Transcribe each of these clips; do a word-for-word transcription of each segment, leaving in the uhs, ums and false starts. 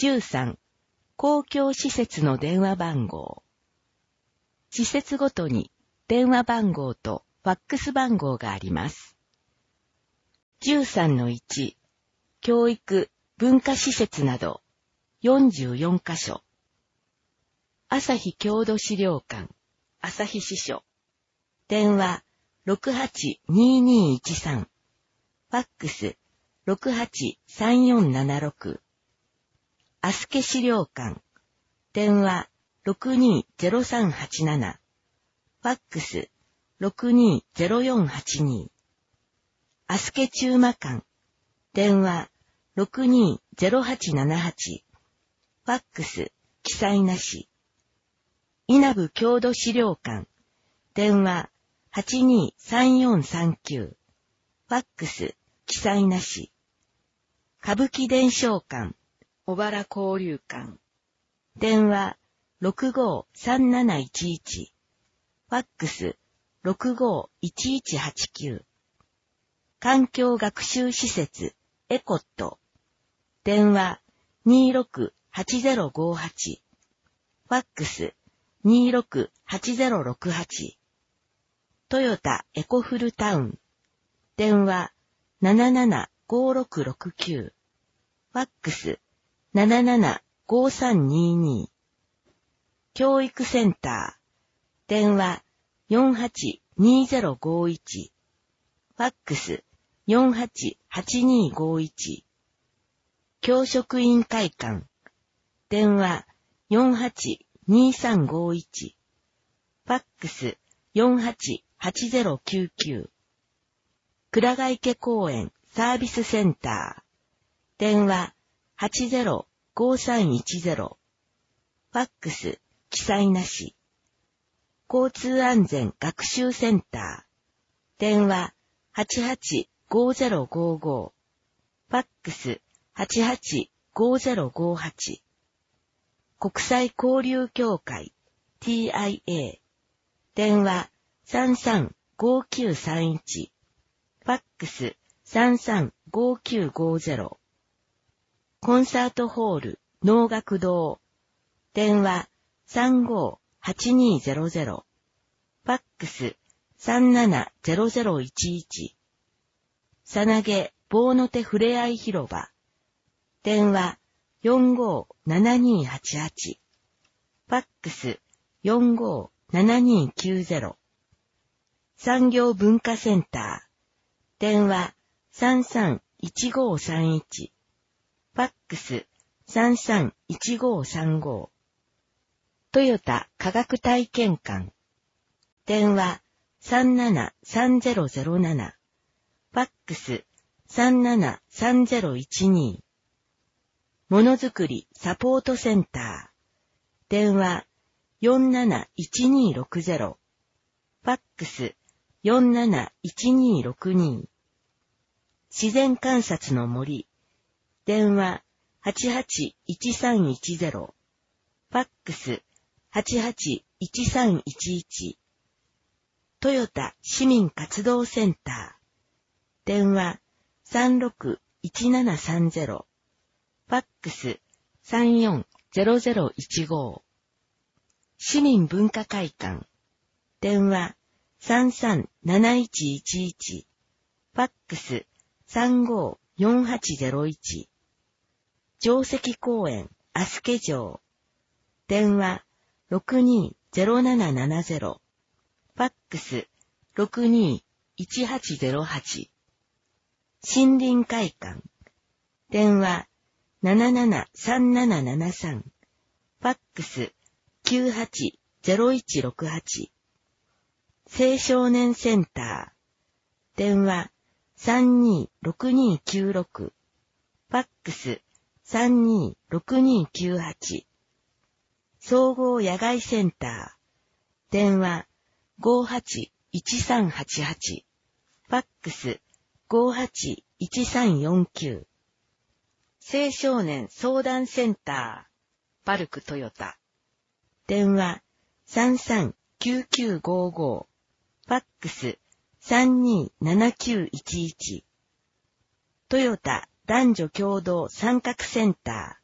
じゅうさん、公共施設の電話番号。施設ごとに電話番号とファックス番号があります。じゅうさんのいち、教育、文化施設などよんじゅうよんカ所。朝日郷土資料館、朝日支所。電話 ろくはちにーにーいちさん。ファックス ろくはちさんよんななろく。あすけ資料館。電話 ろくにーぜろさんはちなな。ファックス ろくにーぜろよんはちに。あすけ中馬館。電話 ろくにーぜろはちななはち。ファックス記載なし。稲部郷土資料館。電話はちにーさんよんさんきゅう。ファックス記載なし。歌舞伎伝承館。小原交流館。電話ろくごーさんなないちいち。ファックスろくごーいちいちはちきゅう。環境学習施設エコット。電話にーろくはちぜろごはち。ファックスにーろくはちぜろろくはち。トヨタエコフルタウン。電話ななななごろくろくきゅう。ファックスななななごさんにーにー。教育センター。電話よんはちにーぜろごいち。ファックスよんはちはちにーごいち。教職員会館。電話よんはちにーさんごいち。ファックスよんはちはちぜろきゅうきゅう。倉ヶ池公園サービスセンター。電話はちぜろごさんいちぜろ。ファックス記載なし。交通安全学習センター。電話はちはちごぜろごご。ファックスはちはちごぜろごはち。国際交流協会 ティーアイエー。電話さんさんごきゅうさんいち。ファックスさんさんごきゅうごぜろ。コンサートホール能楽堂。電話さんごはちにーぜろぜろ。ファックスさんななぜろぜろいちいち。さなげ棒の手ふれあい広場。電話よんごななにーはちはち。ファックスよんごななにーきゅうぜろ。産業文化センター。電話さんさんいちごさんいち。ファックスさんさんいちごさんご。トヨタ科学体験館。電話さんななさんぜろぜろなな。ファックスさんななさんぜろいちに。ものづくりサポートセンター。電話よんなないちにーろくぜろ。ファックスよんなないちにーろくに。自然観察の森。電話はちはちいちさんいちぜろ。ファックスはちはちいちさんいちいち。トヨタ市民活動センター。電話さんろくいちななさんぜろ。ファックスさんよんぜろぜろいちご。市民文化会館。電話さんさんなないちいちいち。ファックスさんごよんはちぜろいち。定石公園あすけ城。電話ろくにーぜろななななぜろ。ファックスろくにーいちはちぜろはち。森林会館。電話ななななさんななななさん。ファックスきゅうはちぜろいちろくはち。青少年センター。電話さんにーろくにーきゅうろく。ファックスさんにーろくにーきゅうはち。総合野外センター。電話ごはちいちさんはちはち。ファックスごはちいちさんよんきゅう。青少年相談センター。パルクトヨタ。電話さんさんきゅうきゅうごご。ファックスさんにーななきゅういちいち。トヨタ男女共同参画センター。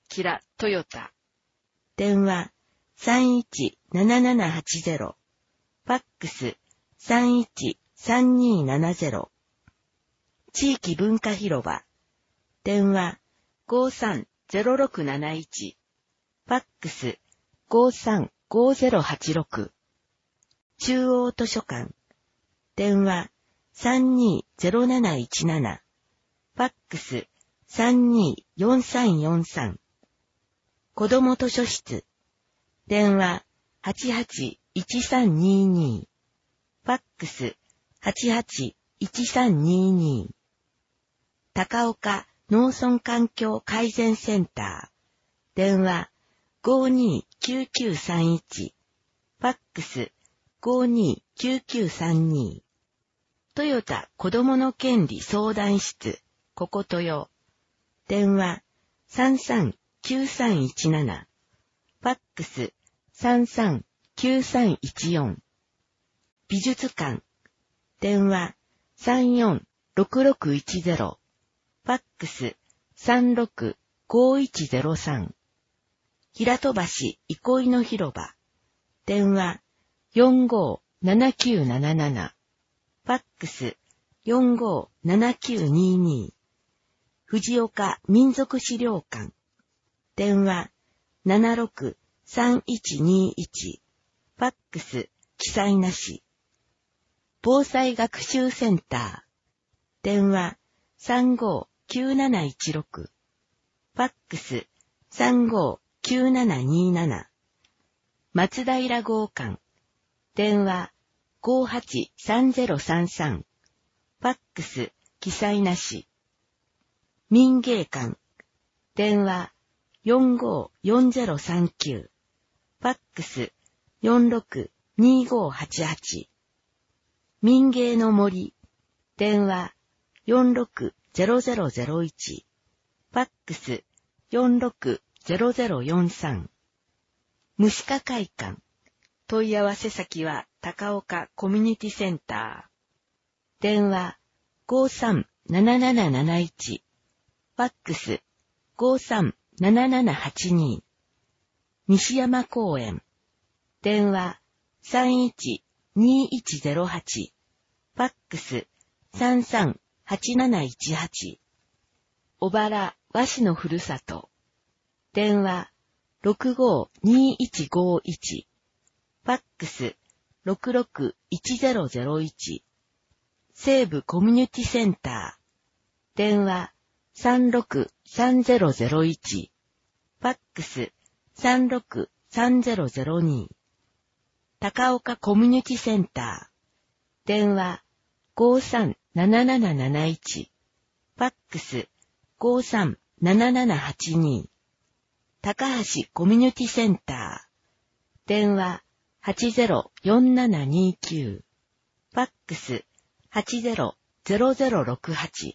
キラトヨタ。電話さんいちななななはちゼロ。ファックスさんいちさんにーななゼロ。地域文化広場。電話ごーさんゼロろくなないち。ファックスごーさんごーゼロはちろく。中央図書館。電話さんにーゼロなないちなな。ファックスさんにーよんさんよんさん。子ども図書室。電話はちはちいちさんにーにー。ファックスはちはちいちさんにーにー。高岡農村環境改善センター。電話ごーにーきゅうきゅうさんいち。ファックスごーにーきゅうきゅうさんにー。トヨタ子どもの権利相談室、こことよ。電話さんさんきゅうさんいちなな。ファックスさんさんきゅうさんいちよん。美術館。電話さんよんろくろくいちゼロ。ファックスさんろくごいちゼロさん。平戸橋憩いの広場。電話よんごーななきゅうなななな。ファックスよんごーななきゅうにーにー。藤岡民族資料館。電話ななろくさんいちにいち。ファックス記載なし。防災学習センター。電話さんごーきゅうなないちろく。ファックスさんごーきゅうななにーなな。松平号館。電話ごーはちさんゼロさんさん。ファックス記載なし。民芸館。電話よんごーよんゼロさんきゅう。ファックスよんろくにーごーはちはち。民芸の森。電話よんろくゼロゼロゼロいち。ファックスよんろくゼロゼロよんさん。虫科会館。問い合わせ先は高岡コミュニティセンター。電話ごーさんなななななないち。ファックスごーさんななななはちに。西山公園。電話さんいちにいちゼロはち。ファックスさんさんはちなないちはち。小原和紙のふるさと。電話ろくごーにいちごいち。ファックスろくろくいちゼロゼロいち。西部コミュニティセンター。電話さんろくさんゼロゼロいち。ファックスさんろくさんゼロゼロに。高岡コミュニティセンター。電話ごーさんなななななないち。ファックスごーさんななななはちに。高橋コミュニティセンター。電話はちゼロよんななにきゅう。ファックスはちゼロゼロゼロろくはち。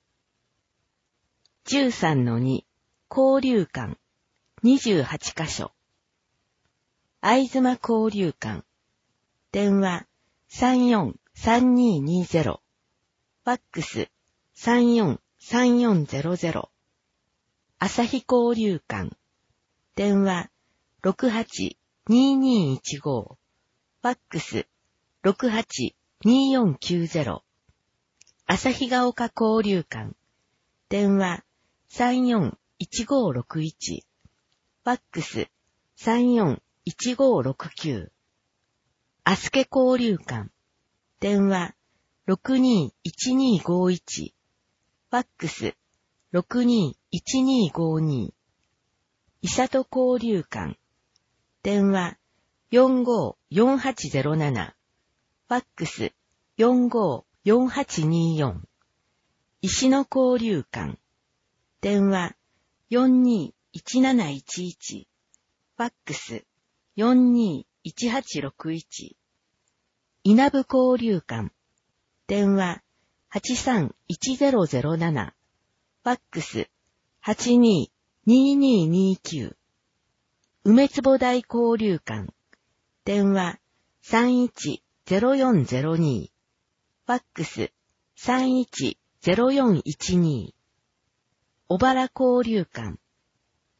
じゅうさんのに 交流館にじゅうはちかしょ。会津間交流館。電話さんよんさんににゼロ。ファックスさんよんさんよんゼロゼロ。朝日交流館。電話ろくはちににいちご。ファックスろくはちによんきゅうゼロ。朝日が丘交流館。電話さんよんいちごろくいち。ファックスさんよんいちごろくきゅう。あすけ交流館。電話ろくにいちにごいち。ファックスろくにいちにごに。伊里交流館。電話よんごよんはちゼロなな。ファックスよんごよんはちによん。石野交流館。電話よんにいちなないちいち。ファックスよんにいちはちろくいち。稲部交流館。電話はちさんいちゼロゼロなな。ファックスはちににににきゅう。梅坪台交流館。電話さんいちゼロよんゼロに。ファックスさんいちゼロよんいちに。小原交流館。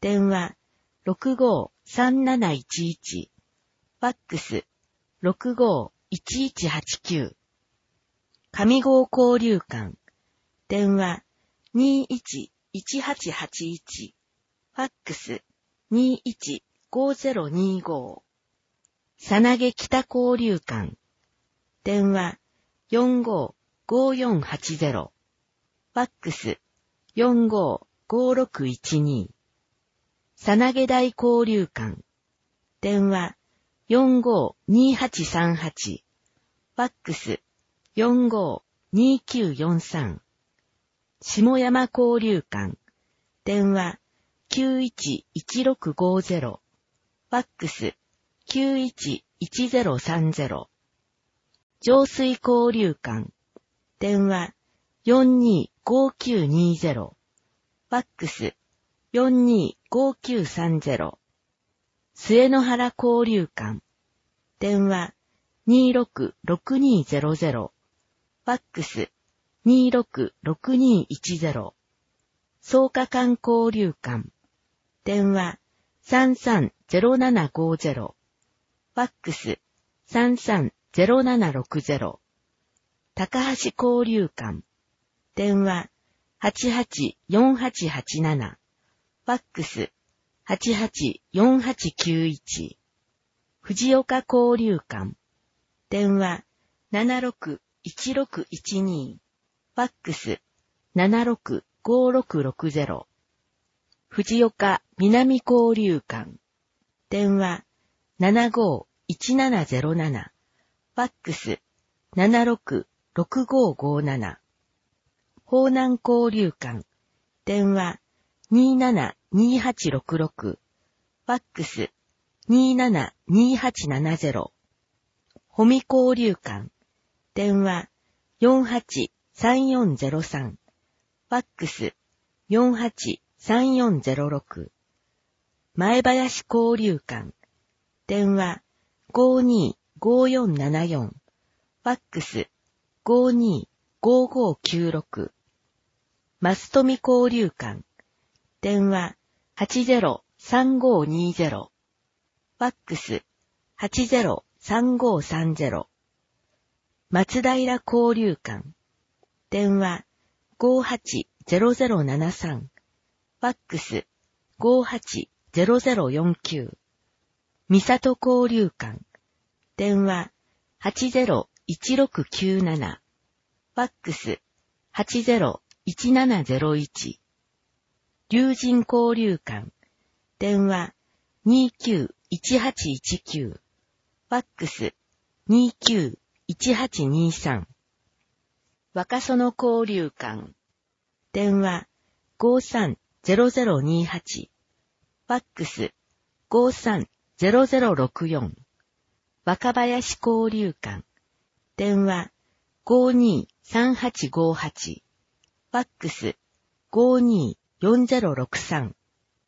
電話 ろくごーさんなないちいち、ファックス ろくごーいちいちはちきゅう、上郷交流館、電話 にいちいちはちはちいち、ファックス にいちごーぜろにーごー、さなげ北交流館、電話 よんごーごーよんはちぜろ、ファックス よんごーごーろくいちにー、さなげ大交流館、電話 よんごーにはちさんはち、ファックス よんごーにきゅうよんさん、下山交流館、電話 きゅういちいちろくごーぜろ、ファックス きゅういちいちぜろさんぜろ、上水交流館、電話 よんにごーきゅうにーぜろ、ファックス よんにごーきゅうさんぜろ、末の原交流館、電話 にろくろくにーぜろぜろ、ファックス にろくろくにーいちぜろ、草加館交流館、電話 さんさんぜろななごーぜろ、ファックス さんさんぜろななろくぜろ、高橋交流館、電話 はちはちよんはちはちなな、ファックス はちはちよんはちきゅういち、藤岡交流館、電話 ななろくいちろくいちにー、ファックス ななろくごーろくろくぜろ、藤岡南交流館、電話 ななごーいちななぜろなな、ファックス ななろくろくごーごーなな、方南交流館、電話 にななにはちろくろく、ファックス にななにはちななぜろ、保見交流館、電話 よんはちさんよんぜろさん、ファックス よんはちさんよんぜろろく、前林交流館、電話 ごにごよんななよん、ファックス ごにごごきゅうろく、増富交流館、電話 はちぜろさんごにーぜろ、ファックス はちぜろさんごさんぜろ、松平交流館、電話 ごはちぜろぜろななさん、ファックス ごはちぜろぜろよんきゅう、三郷交流館、電話 はちぜろいちろくきゅうなな、ファックス はちぜろいちななぜろいち、龍神交流館、電話 にきゅういちはちいちきゅう、ファックス にきゅういちはちにさん、若園交流館、電話 ごさんぜろぜろにはち、ファックス ごさんぜろぜろろくよん、若林交流館、電話 ごにさんはちごはち、ファックス ごによんぜろろくさん、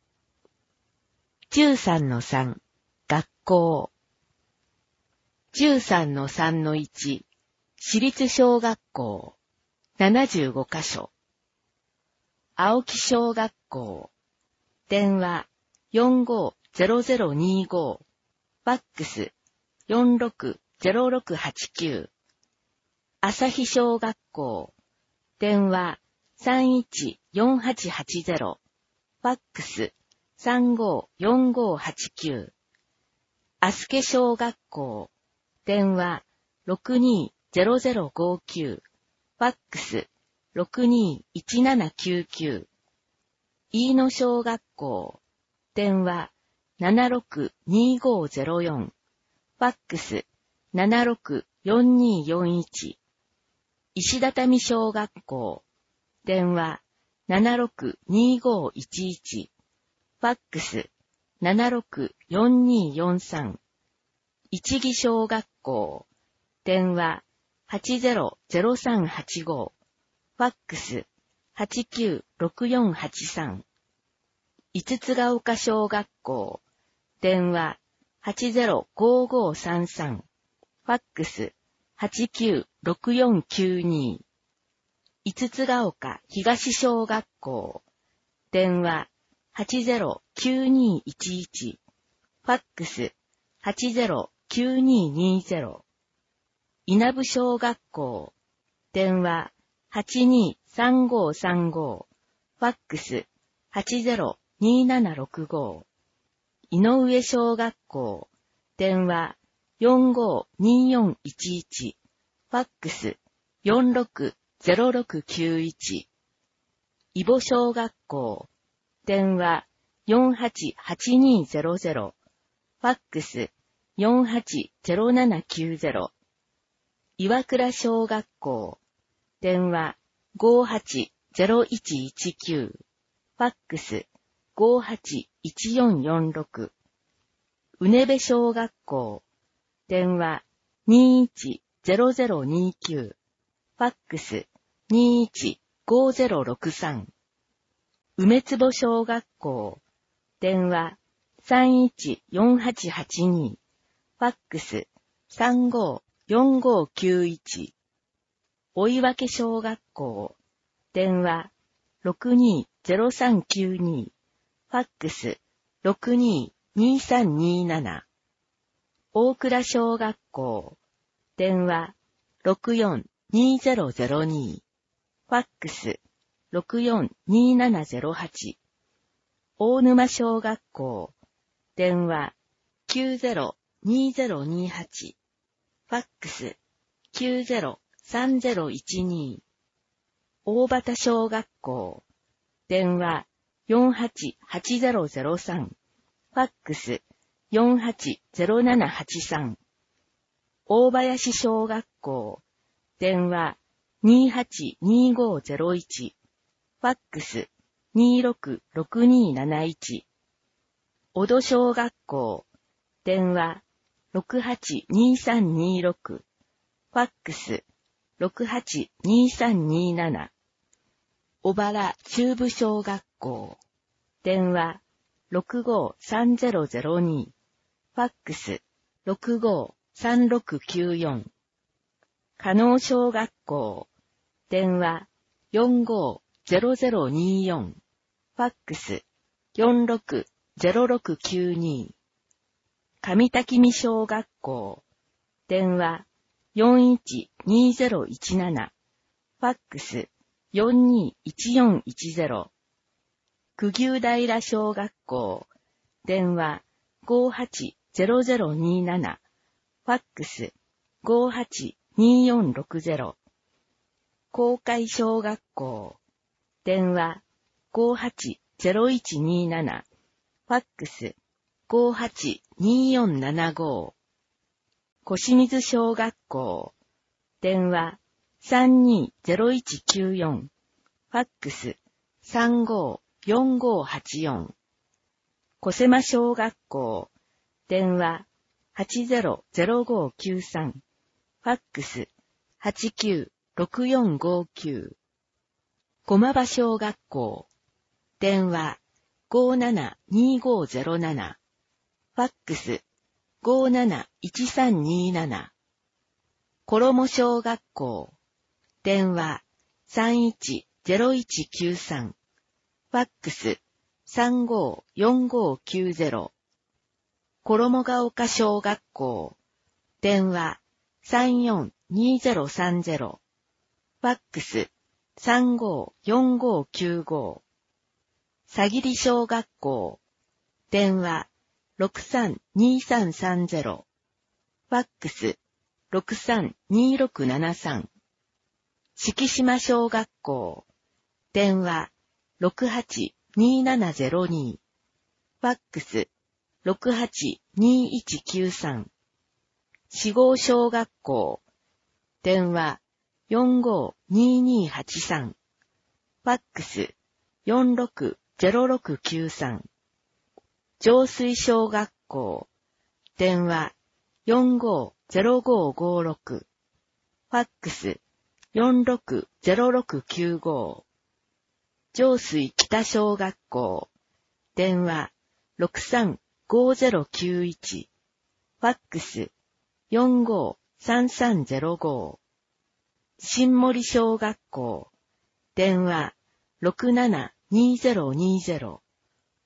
じゅうさんのさん、学校。じゅうさんのさんのいち、私立小学校、ななじゅうごかしょ。青木小学校、電話 よんごぜろぜろにーご、ファックス よんろくぜろろくはちきゅう。朝日小学校、電話 さんいちよんはちはちぜろ、ファックス さんごよんごはちきゅう。あすけ小学校、電話 ろくにぜろぜろごきゅう、ファックス ろくにいちななきゅうきゅう。飯野小学校、電話 ななろくにごぜろよん、ファックス ななろくよんによんいち。石畳小学校、電話 ななろくにごいちいち、ファックス ななろくよんによんさん。一木小学校、電話 はちぜろぜろさんはちご、ファックス はちきゅうろくよんはちさん。五つが丘小学校、電話 はちぜろごごさんさん、ファックス はちきゅうろくよんきゅうに。五つが丘東小学校、電話はちゼロきゅうにいちいち、ファックスはちゼロきゅうににゼロ、稲部小学校、電話はちにさんごさんご、ファックスはちゼロにななろくご、井上小学校、電話よんごによんいちいち、ファックスよんろくゼロろくきゅういち、揖保小学校、電話よんはちはちにゼロゼロ、ファックスよんはちゼロななきゅうゼロ、岩倉小学校、電話ごはちゼロいちいちきゅう、ファックスごはちいちよんよんろく、うねべ小学校、電話にいちゼロゼロにきゅう、ファックスにいちごゼロろくさん、梅坪小学校、電話さんいちよんはちはちに、ファックスさんごよんごきゅういち、追分小学校、電話ろくにゼロさんきゅうに、ファックスろくににさんになな、大倉小学校、電話ろくよんにゼロゼロに、ファックスろくよんにななゼロはち、大沼小学校、電話きゅうゼロにゼロにはち、ファックスきゅうゼロさんゼロいちに、大畑小学校、電話よんはちはちゼロゼロさん、ファックスよんはちゼロななはちさん、大林小学校、電話にはちにごゼロいち、ファックスにろくろくになないち、小戸小学校、電話ろくはちにさんにろく、ファックスろくはちにさんになな、小原中部小学校、電話ろくごさんゼロゼロに、ファックスろくごさんろくきゅうよん、加納小学校、電話よんごゼロゼロによん、ファックスよんろくゼロろくきゅうに、上滝見小学校、電話よんいちにゼロいちなな、ファックスよんにいちよんいちゼロ、久牛平小学校、電話ごはちゼロゼロになな、ファックスごはちによんろくゼロ、公海小学校、電話ごはちゼロいちになな、ファックスごはちによんななご、小清水小学校、電話さんにゼロいちきゅうよん、ファックスさんごよんごはちよん、小瀬間小学校、電話はちゼロゼロごきゅうさん、ファックスはちきゅうろくよんごきゅう、駒場小学校、電話ごななにごゼロなな、ファックスごなないちさんになな、衣小学校、電話さんいちゼロいちきゅうさん、ファックスさんごよんごきゅうゼロ、衣ヶ丘小学校、電話さんよんにゼロさんゼロ、ファックスさんごよんごきゅうご、さぎり小学校、電話ろくさんにさんさんゼロ、ファックスろくさんにろくななさん、敷島小学校、電話ろくはちにななゼロに、ファックスろくはちにいちきゅうさん、四郷小学校、電話よんごににはちさん、ファックスよんろくゼロろくきゅうさん、上水小学校、電話よんごゼロごごろく、ファックスよんろくゼロろくきゅうご、上水北小学校、電話ろくさんごゼロきゅういち、ファックスよんごさんさんゼロご、新森小学校、電話ろくななにゼロにゼロ、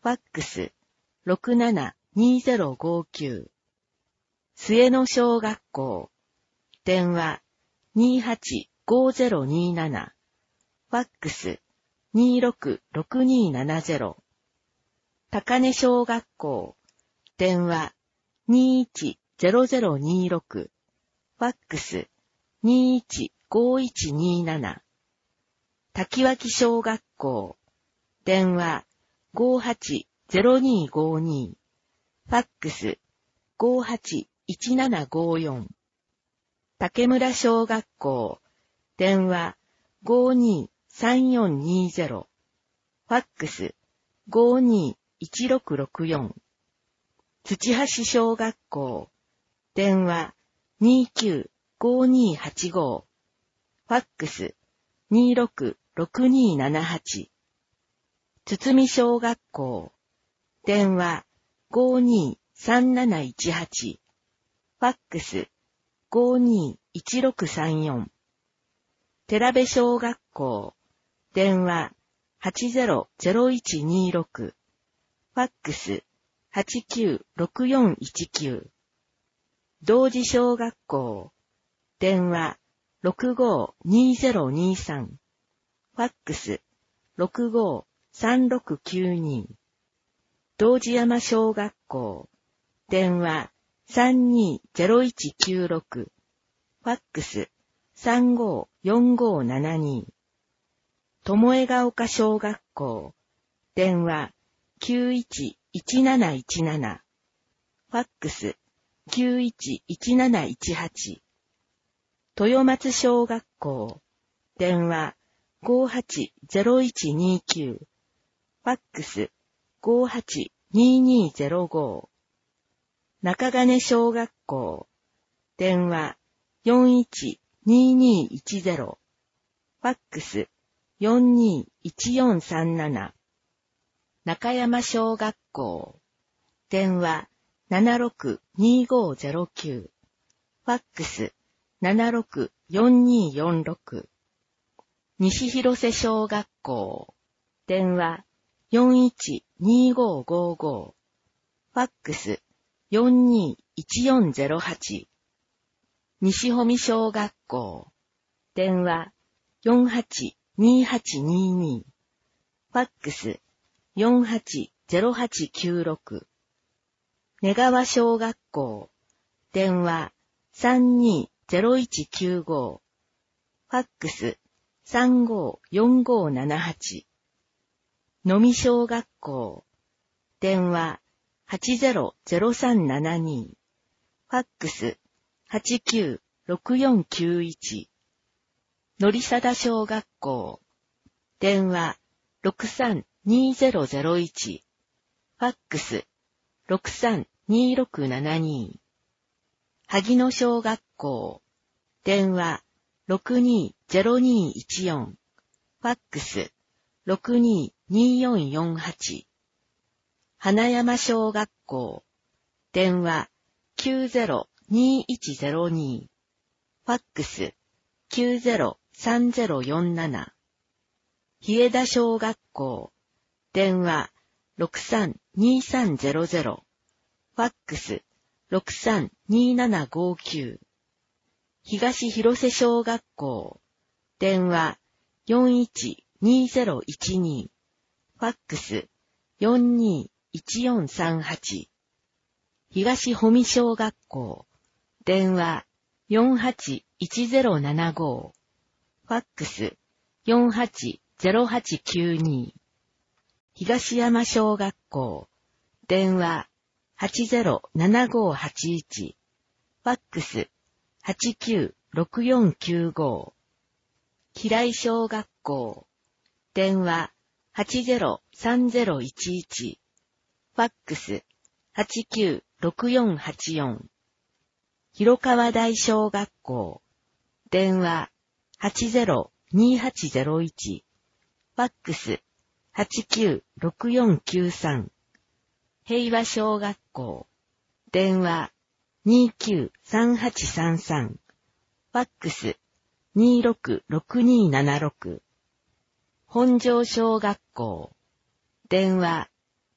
ファックス ろくななにーぜろごきゅう。末野小学校。電話 にーはちごーぜろにーなな。ファックス にーろくろくにーななぜろ。高根小学校。電話 にーいちぜろぜろにーろく。ファックス にーいちごーいちにーなな。滝脇小学校。電話 ごーはちぜろにーごーにー。ファックス ごーはちいちななごーよん。竹村小学校。電話 ごーにーさんよんにーぜろ。ファックス ごーにーいちろくろくよん。土橋小学校。電話 にーきゅうごーにーはちごー。ファックス にーろくろくにーななはち。堤小学校。電話 ごーにーさんなないちはち。ファックス ごーにーいちろくさんよん。寺部小学校。電話 はちぜろぜろいちにーろく。ファックス はちきゅうろくよんいちきゅう。同時小学校。電話 ろくごーにーぜろにーさん。ファックス ろくごーさんろくきゅうにー。道寺山小学校。電話 さんにーぜろいちきゅうろく。ファックス さんごーよんごーななにー。巴ヶ丘小学校。電話 きゅういちいちなないちなな。ファックス きゅういちいちなないちはち。豊松小学校。電話 ごーはちぜろいちにーきゅう。ファックス ごーはちにーにーぜろごー。中金小学校。電話 よんいちにーにーいちぜろ。ファックス よんにーいちよんさんなな。中山小学校。電話 ななろくにーごーぜろきゅう。ファックス ななろくよんにーよんろく。西広瀬小学校。電話 よんいちにーごーごーごー。ファックス よんにーいちよんぜろはち。西保見小学校。電話 よんはちにーはちにーにー。ファックス よんはちぜろはちきゅうろく。根川小学校。電話 さんにーぜろいちきゅうごー。ファックス さんごーよんごーななはち。野見小学校。電話 はちぜろぜろさんななにー。ファックス はちきゅうろくよんきゅういち。のりさだ小学校。電話 ろくさんにーぜろぜろいち。ファックス ろくさんにーろくななにー。萩野小学校。電話 ろくにーぜろにーいちよん。ファックス ろくにーにーよんよんはち。花山小学校。電話 きゅうぜろにーいちぜろにー。ファックス きゅうぜろさんぜろよんなな。日枝小学校。電話 ろくさんにーさんぜろぜろ。ファックス ろくさんにーななごーきゅう。東広瀬小学校。電話 よんいちにーぜろいちにー。ファックス よんにーいちよんさんはち。東保見小学校。電話 よんはちいちぜろななごー。ファックス よんはちぜろはちきゅうにー。東山小学校。電話 はちぜろななごーはちいち。ファックス はちきゅうろくよんきゅうごー。平井小学校。電話 はちぜろさんぜろいちいち。ファックス はちきゅうろくよんはちよん。広川台小学校。電話 はちぜろにーはちぜろいち。ファックス はちきゅうろくよんきゅうさん。平和小学校。電話 にーきゅうさんはちさんさん。ファックス にーろくろくにーななろく。本庄小学校。電話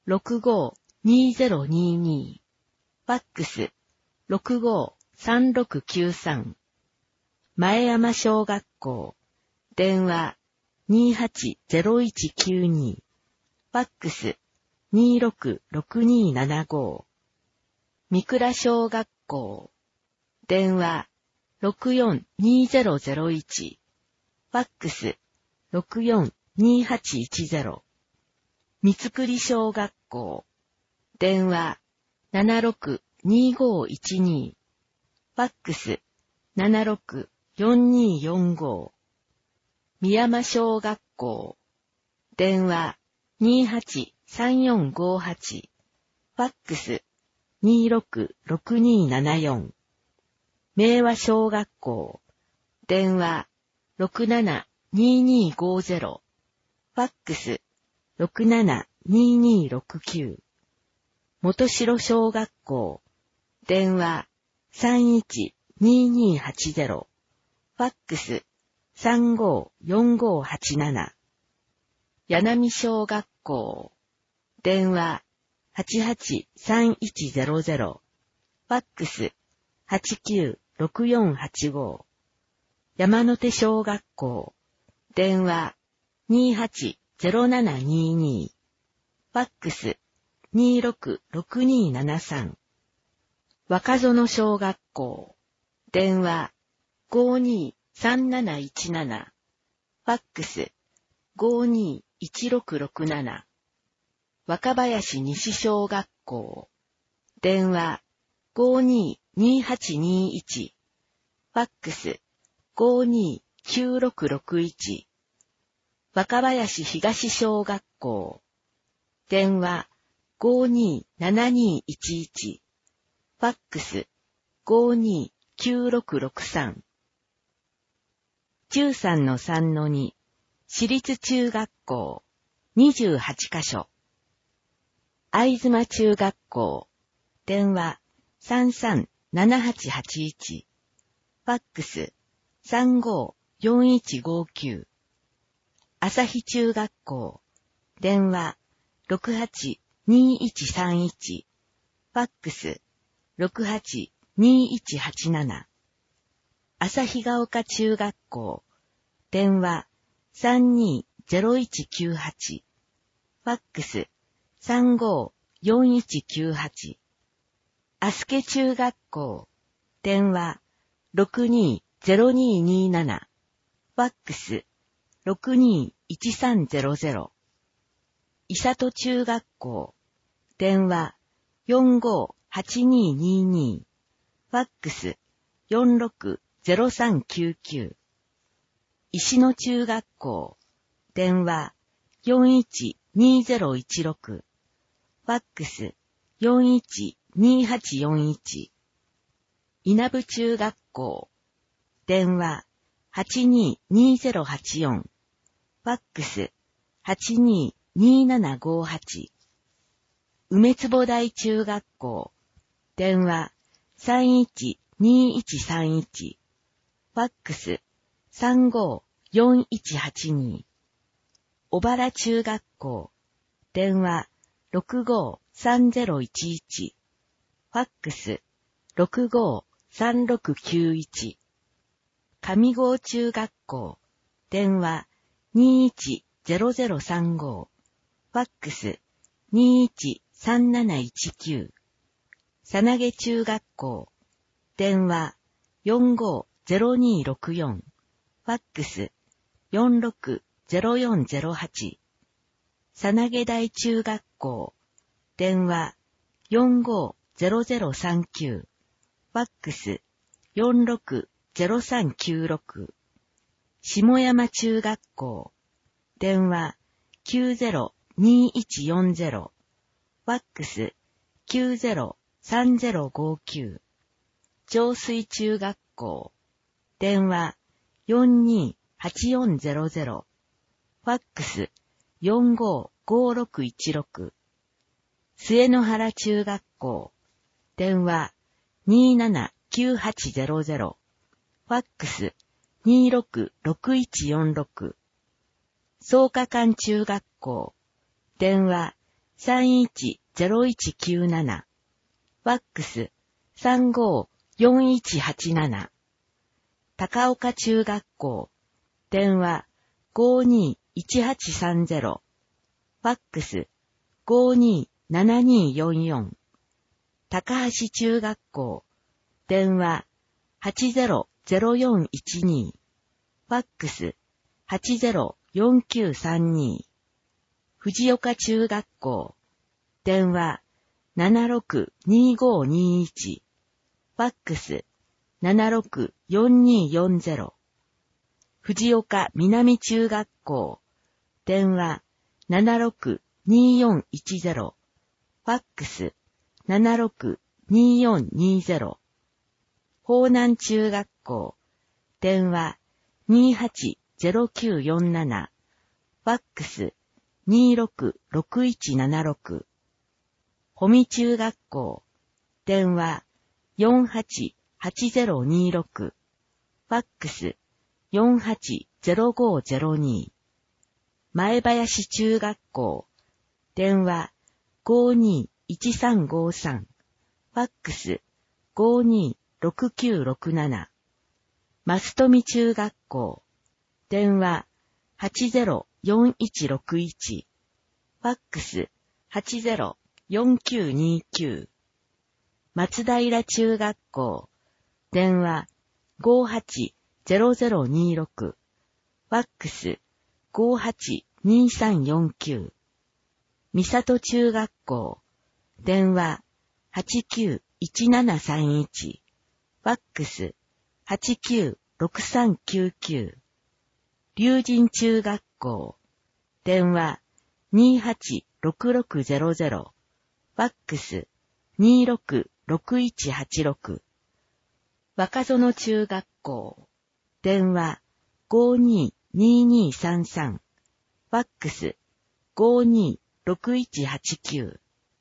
ろくごーにーぜろにーにー、ファックス ろくごーさんろくきゅうさん、前山小学校、電話 にーはちぜろいちきゅうに、ファックス にーろくろくにーななご、三倉小学校、電話 ろくよんにーぜろぜろいち、ファックス ろくよんにーはちいちぜろ、三つくり小学校、電話 ななろくにーごーいちに、ファックス ななろくよんにーよんご、宮山小学校、電話 にーはちさんよんごはち、ファックス にーろくろくにーななよん、明和小学校、電話 ろくななにーにーごぜろ、ファックス ろくななにーにーろくきゅう、元城小学校、電話 さんいちにーにーはちぜろ、ファックス さんごーよんごーはちなな、柳見小学校、電話 はちはちさんいちぜろぜろ、ファックス はちきゅうろくよんはちご、山手小学校、電話 にーはちぜろななにーに、ファックス にーろくろくにーななさん、若園小学校、電話 ごーにーさんなないちなな、ファックス ごーにーいちろくろくなな、若林西小学校、電話 ごーにーにーはちにーいち、ファックス ごーにーきゅうろくろくいち、若林東小学校、電話 ごーにーななにーいちいち、ファックス ごーにーきゅうろくろくさん、じゅうさんのさんのに、私立中学校、にじゅうはちかしょ、会妻中学校、電話 さんさんななはちはちいち、ファックス さんごーよんいちごきゅう、朝日中学校、電話 ろくはちにーいちさんいち、ファックス ろくはちにーいちはちなな、朝日が丘中学校、電話 さんにーぜろいちきゅうはち、ファックス さんごーよんいちきゅうはち、あすけ中学校、電話 ろくにーぜろにーにーなな、ファックス ろくにーいちさんぜろぜろ、伊里中学校、電話 よんごーはちにーにーにー、ファックス よんろくぜろさんきゅうきゅう、石野中学校、電話 よんいちにーぜろいちろく、ファックス よんいちにーはちよんいち、稲部中学校、電話 はちにーにーぜろはちよん、ファックス はちにーにーななごはち、梅坪台中学校、電話 さんいちにーいちさんいち、ファックス さんごーよんいちはちに、小原中学校、電話 ろくごーさんぜろいちいち、ファックス ろくごーさんろくきゅういち、上郷中学校、電話 にーいちぜろぜろさんご、ファックス にーいちさんなないちきゅう、さなげ中学校、電話 よんごーぜろにーろくよん、ファックス よんろくぜろよんぜろはち、さなげ台中学校、電話 よんごーぜろぜろさんきゅう、ファックス よんろくぜろさんきゅうろく、下山中学校、電話 きゅうぜろにーいちよんぜろ、ファックス きゅうぜろさんぜろごきゅう、上水中学校、電話 よんにーはちよんぜろぜろ、ファックス よんごーごろくいちろく、末野原中学校、電話 にーななきゅうはちぜろぜろ、ファックス にーろくろくいちよんろく、創価館中学校、電話さんいちゼロいちきゅうなな、ファックスさんごよんいちはちなな、高岡中学校、電話ごにいちはちさんゼロ、ファックスごにななによんよん、高橋中学校、電話はちゼロゼロよんいちに、ファックスはちゼロよんきゅうさんに、藤岡中学校、電話ななろくにごにいち、ファックスななろくよんによんゼロ、藤岡南中学校、電話ななろくによんいちゼロ、ファックスななろくによんにゼロ、方南中学校、電話にはちゼロきゅうよんなな、ファックスにろくろくいちななろく、保見中学校、電話よんはちはちゼロにろく、ファックスよんはちゼロごゼロに、前林中学校、電話ごにいちさんごさん、ファックスごにろくきゅうろくなな、増富中学校、電話はちゼロよんいちろくいち、ファックスはちゼロよんきゅうにきゅう、松平中学校、電話ごはちゼロゼロにろく、ファックスごはちにさんよんきゅう、三郷中学校、電話はちきゅういちななさんいち、ファックスはちきゅうろくさんきゅうきゅう、龍神中学校、電話にはちろくろくゼロゼロ、ファックスにろくろくいちはちろく、若園中学校、電話ごにににさんさん、ファックスごにろくいちはちきゅう、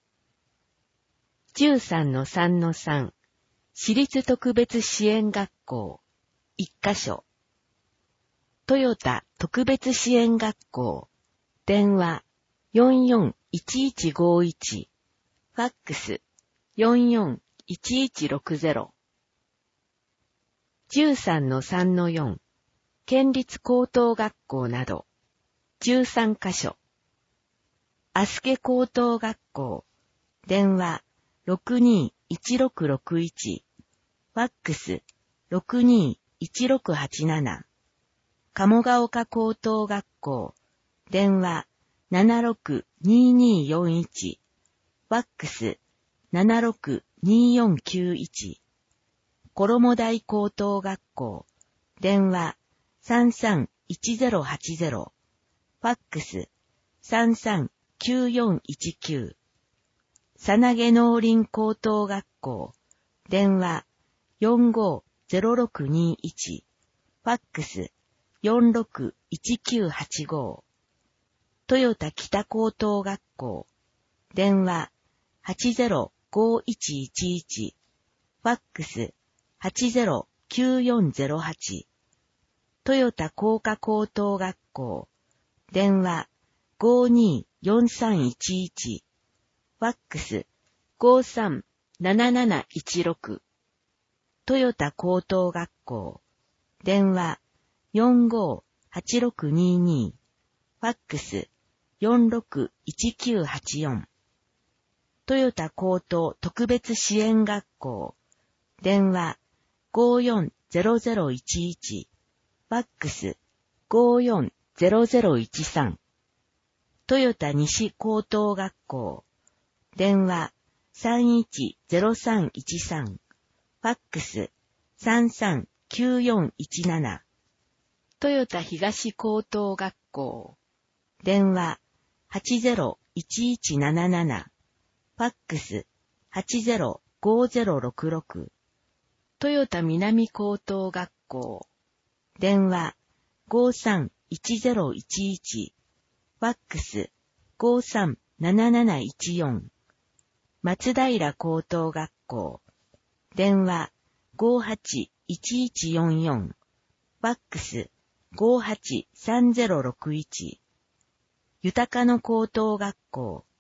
じゅうさんのさんのさん、私立特別支援学校、いっかしょ、トヨタ特別支援学校、電話よんよんいちいちごいち、ファックスよんよんいちいちろくゼロ、じゅうさんのさんのよん、県立高等学校など、じゅうさんかしょ、あすけ高等学校、電話ろくにいちろくろくいち、ファックスろくにいちろくはちなな、鴨ヶ丘高等学校、電話ななろくにによんいち、ファックスななろくによんきゅういち、衣台高等学校、電話さんさんいちゼロはちゼロ、ファックスさんさんきゅうよんいちきゅう、さなげ農林高等学校、電話よんごゼロろくにいち、ファックスよんろくいちきゅうはちご、豊田北高等学校、電話はちゼロごいちいちいち、ファックスはちゼロきゅうよんゼロはち、豊田工科高等学校、電話ごによんさんいちいち、ファックスごさんなななないちろく、豊田高等学校、電話よんごはちろくにに、ファックスよんろくいちきゅうはちよん、豊田高等特別支援学校、電話ごよんゼロゼロいちいち、ファックスごよんゼロゼロいちさん、豊田西高等学校、電話さんいちゼロさんいちさん、ファックスさんさんきゅうよんいちなな、豊田東高等学校、電話はちゼロいちいちなななな、ファックスはちゼロごゼロろくろく、豊田南高等学校、電話ごさんいちゼロいちいち、ファックスごさんなななないちよん、松平高等学校、電話ごはちいちいちよんよん、ファックスごはちさんゼロろくいち、豊野高等学校、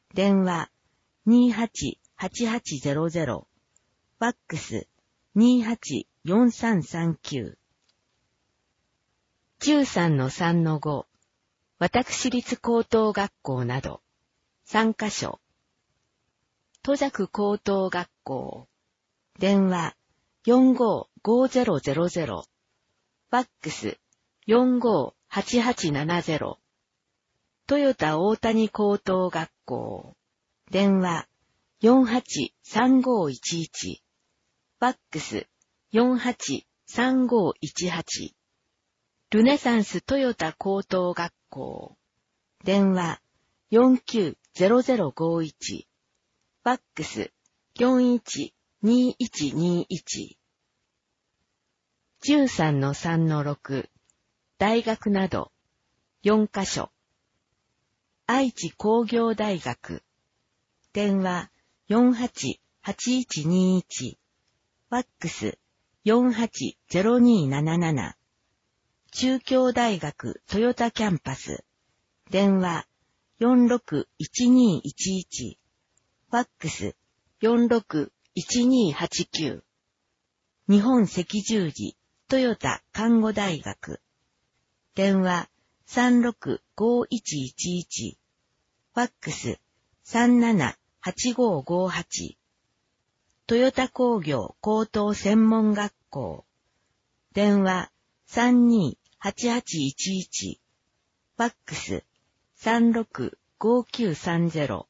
電話 にーはちはちはちゼロゼロ、ファックス にーはちよんさんさんきゅう。じゅうさんのさんのご、私立高等学校など、さんカ所。戸弱高等学校。電話 よんごーごーゼロゼロゼロ、ファックス よんごーはちはちななゼロ。トヨタ大谷高等学校。電話 よんはちさんごーいちいち、ファックス よんはちさんごーいちはち。ルネサンストヨタ高等学校。電話 よんきゅうゼロゼロごーいち、ファックス よんいちにいちにいち。じゅうさんのさんのろく、大学など、よんカ所。愛知工業大学。電話 よんはちはちいちにいち、ファックス よんはちゼロにーなななな。中京大学トヨタキャンパス。電話 よんろくいちにーいちいち、ファックス よんろくいちにーはちきゅう。日本赤十字トヨタ看護大学。電話 さんろくごーいちいちいち、ファックス さんななはちごーごーはち。トヨタ工業高等専門学校。電話 さんにーはちはちいちいち、ファックス さんろくごーきゅうさんゼロ。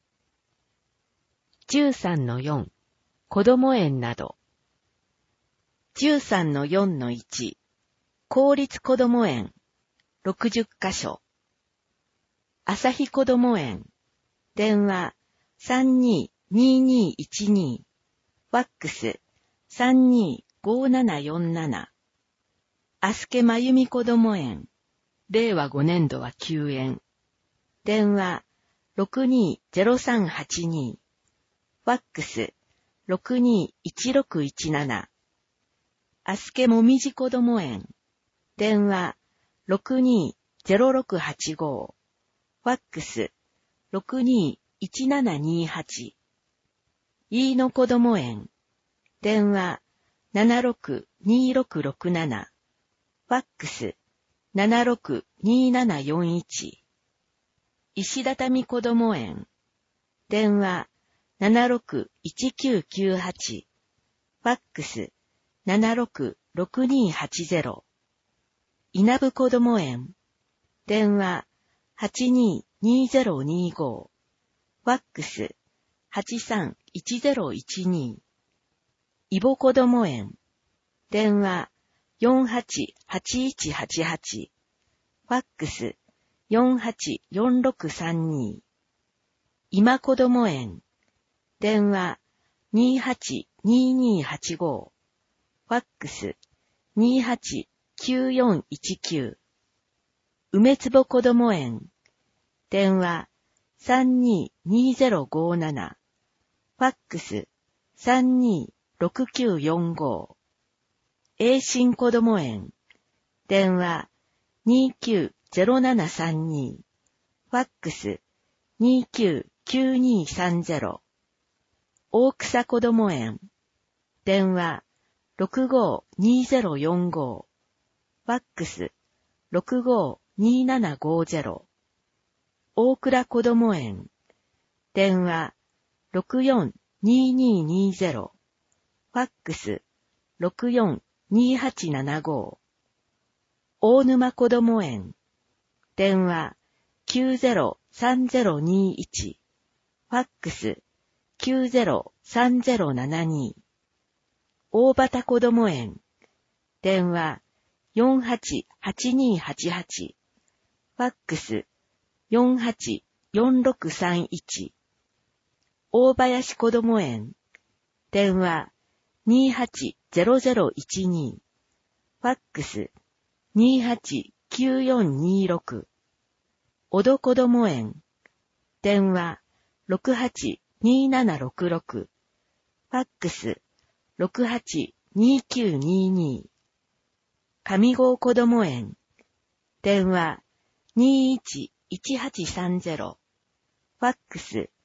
じゅうさんのよん、子ども園など。じゅうさんのよんのいち、公立子ども園、ろくじゅっカ所。朝日子ども園。電話 さんにーにーにーいちに、ファックス さんにーごーななよんなな。あすけまゆみ子ども園。れいわごねんどは休園。電話 ろくにーゼロさんはちに、ファックス ろくにーいちろくいちなな。あすけもみじ子ども園。電話 ろくにーゼロろくはちご、ファックス ろくにーいちななにはち。飯野子ども園。電話 ななろくにーろくろくなな、ファックス ななろくにーななよんいち。石畳子ども園。電話 ななろくいちきゅうきゅうはち、ファックス ななろくろくにーはちゼロ。稲部子ども園。電話 はちにーにーゼロにーご、ファックス はちさんいちゼロいちに。いぼ子ども園。電話 よんはちはちいちはちはち、ファックス よんはちよんろくさんに。今子ども園。電話 にーはちにーにーはちご、ファックス にーはちきゅうよんいちきゅう。梅坪子ども園。電話 さんにーにーゼロごーなな、ファックス さんにーろくきゅうよんご。栄新子ども園。電話 にーきゅうゼロななさんに、ファックス にーきゅうきゅうにーさんゼロ。大草子ども園。電話 ろくごーにーゼロよんご、ファックス ろくごーにーななごーゼロ。大倉子ども園。電話 ろくよんにーにーにーゼロ、ファックス ろくよんにーはちななご。大沼子ども園。電話 きゅうゼロさんゼロにいち、ファックス きゅうゼロさんゼロななに。大畑子ども園。電話 よんはちはちにーはちはち、ファックス よんはちよんろくさんいち。大林子ども園。電話 にーはちゼロゼロいちに、ファックス にーはちきゅうよんにーろく。小戸子ども園。電話 ろくはちにーななろくろく、ファックス ろくはちにーきゅうにーに。上郷子ども園。電話 にーいちいちはちさんゼロ、ファックス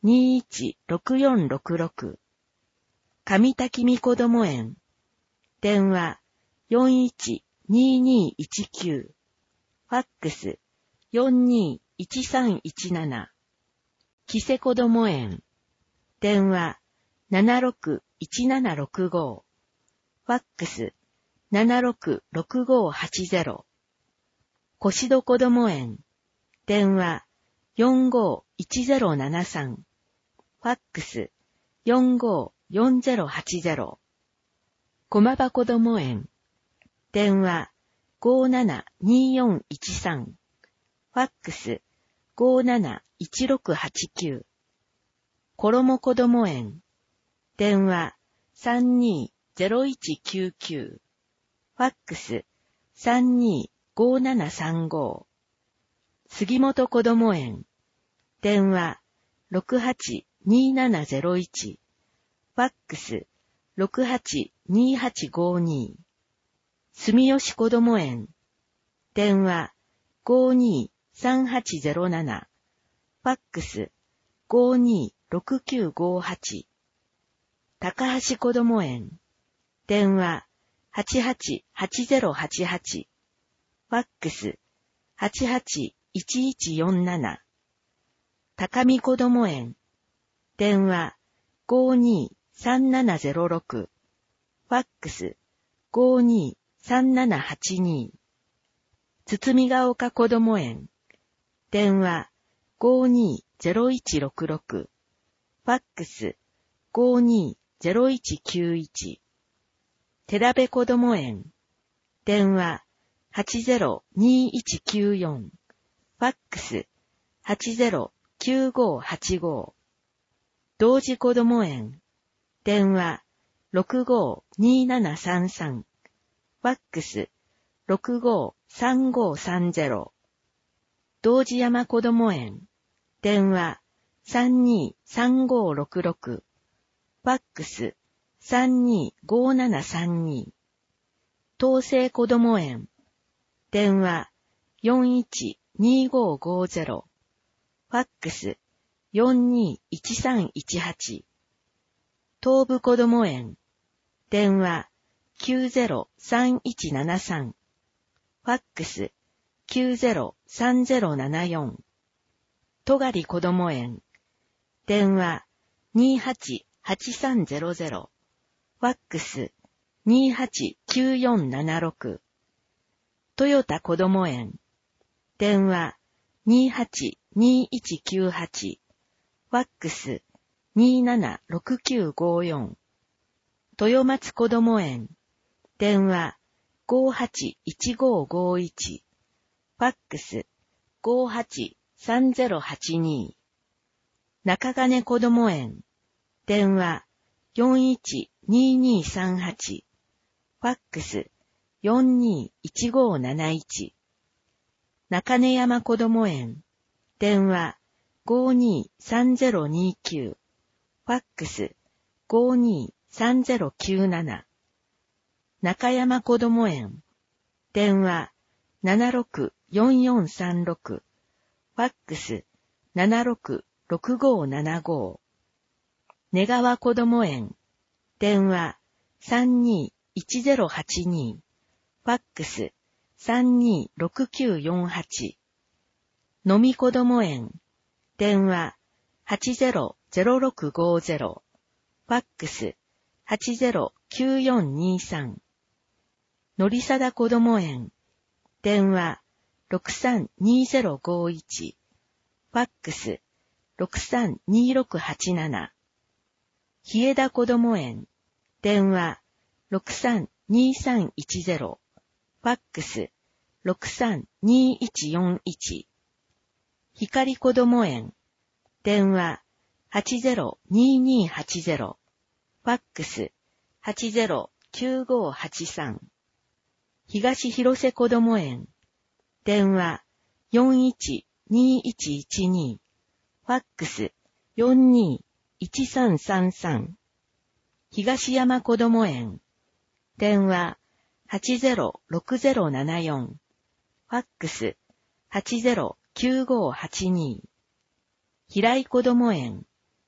にいちろくよんろくろく。上滝見子ども園。電話よんいちににいちきゅう。ファックスよんにいちさんいちなな。木瀬子ども園。電話ななろくいちななろくご。ファックスななろくろくごはちゼロ。越戸子ども園。電話よんごいちゼロななさん。ファックスよんごよんゼロはちゼロ。駒場子ども園。電話ごななによんいちさん。ファックスごなないちろくはちきゅう。衣子ども園。電話さんにゼロいちきゅうきゅう。ファックスさんにごななさんご。杉本子ども園。電話ろくはちにななゼロいち。ファックスろくはちにはちごに。住吉子ども園。電話ごにさんはちゼロなな。ファックスごにろくきゅうごはち。高橋子ども園。電話はちはちはちゼロはちはち。ファックスはちはちいちいちよんなな。高見子ども園。電話ごにさんななゼロろく。ファックスごにさんななはちに。堤ヶ丘子ども園。電話ごにゼロいちろくろく。ファックスごにゼロいちきゅういち。寺部子ども園。電話はちゼロにいちきゅうよん。ファックスはちゼロきゅうごはちご。同時子ども園。電話ろくごにななさんさん。ファックスろくごさんごさんゼロ。同時山子ども園。電話さんにさんごろくろく。ファックスさんにごななさんに。東西子ども園。電話よんいちにごごゼロ。ファックスよんにいちさんいちはち。東部子ども園。電話きゅうゼロさんいちななさん。ファックスきゅうゼロさんゼロななよん。戸狩子ども園。電話にはちはちさんゼロゼロ。ファックスにはちきゅうよんななろく。豊田子ども園。電話にはちにいちきゅうはち。ファックスにななろくきゅうごよん。豊松子ども園。電話ごはちいちごごいち。ファックスごはちさんゼロはちに。中金子ども園。電話よんいちににさんはち。ファックスよんにいちごなないち。中根山子ども園。電話ごにさんゼロにきゅう。ファックスごにさんゼロきゅうなな。中山子ども園。電話ななろくよんよんさんろく。ファックスななろくろくごななご。根川子ども園。電話さんにいちゼロはちに。ファックスさんにろくきゅうよんはち。のみ子ども園。電話はちゼロゼロろくごゼロ。ファックスはちゼロきゅうよんにさん。のりさだ子ども園。電話ろくさんにゼロごいち。ファックスろくさんにろくはちなな。日枝子ども園。電話ろくさんにさんいちゼロ。ファックスろくさんにいちよんいち。光子ども園。電話はちゼロににはちゼロ。ファックスはちゼロきゅうごはちさん。東広瀬子ども園。電話よんいちにいちいちに。ファックスよんにいちさんさんさん。東山子ども園。電話はちゼロろくゼロななよん。ファックスはちゼロきゅうごはちに。平井子ども園。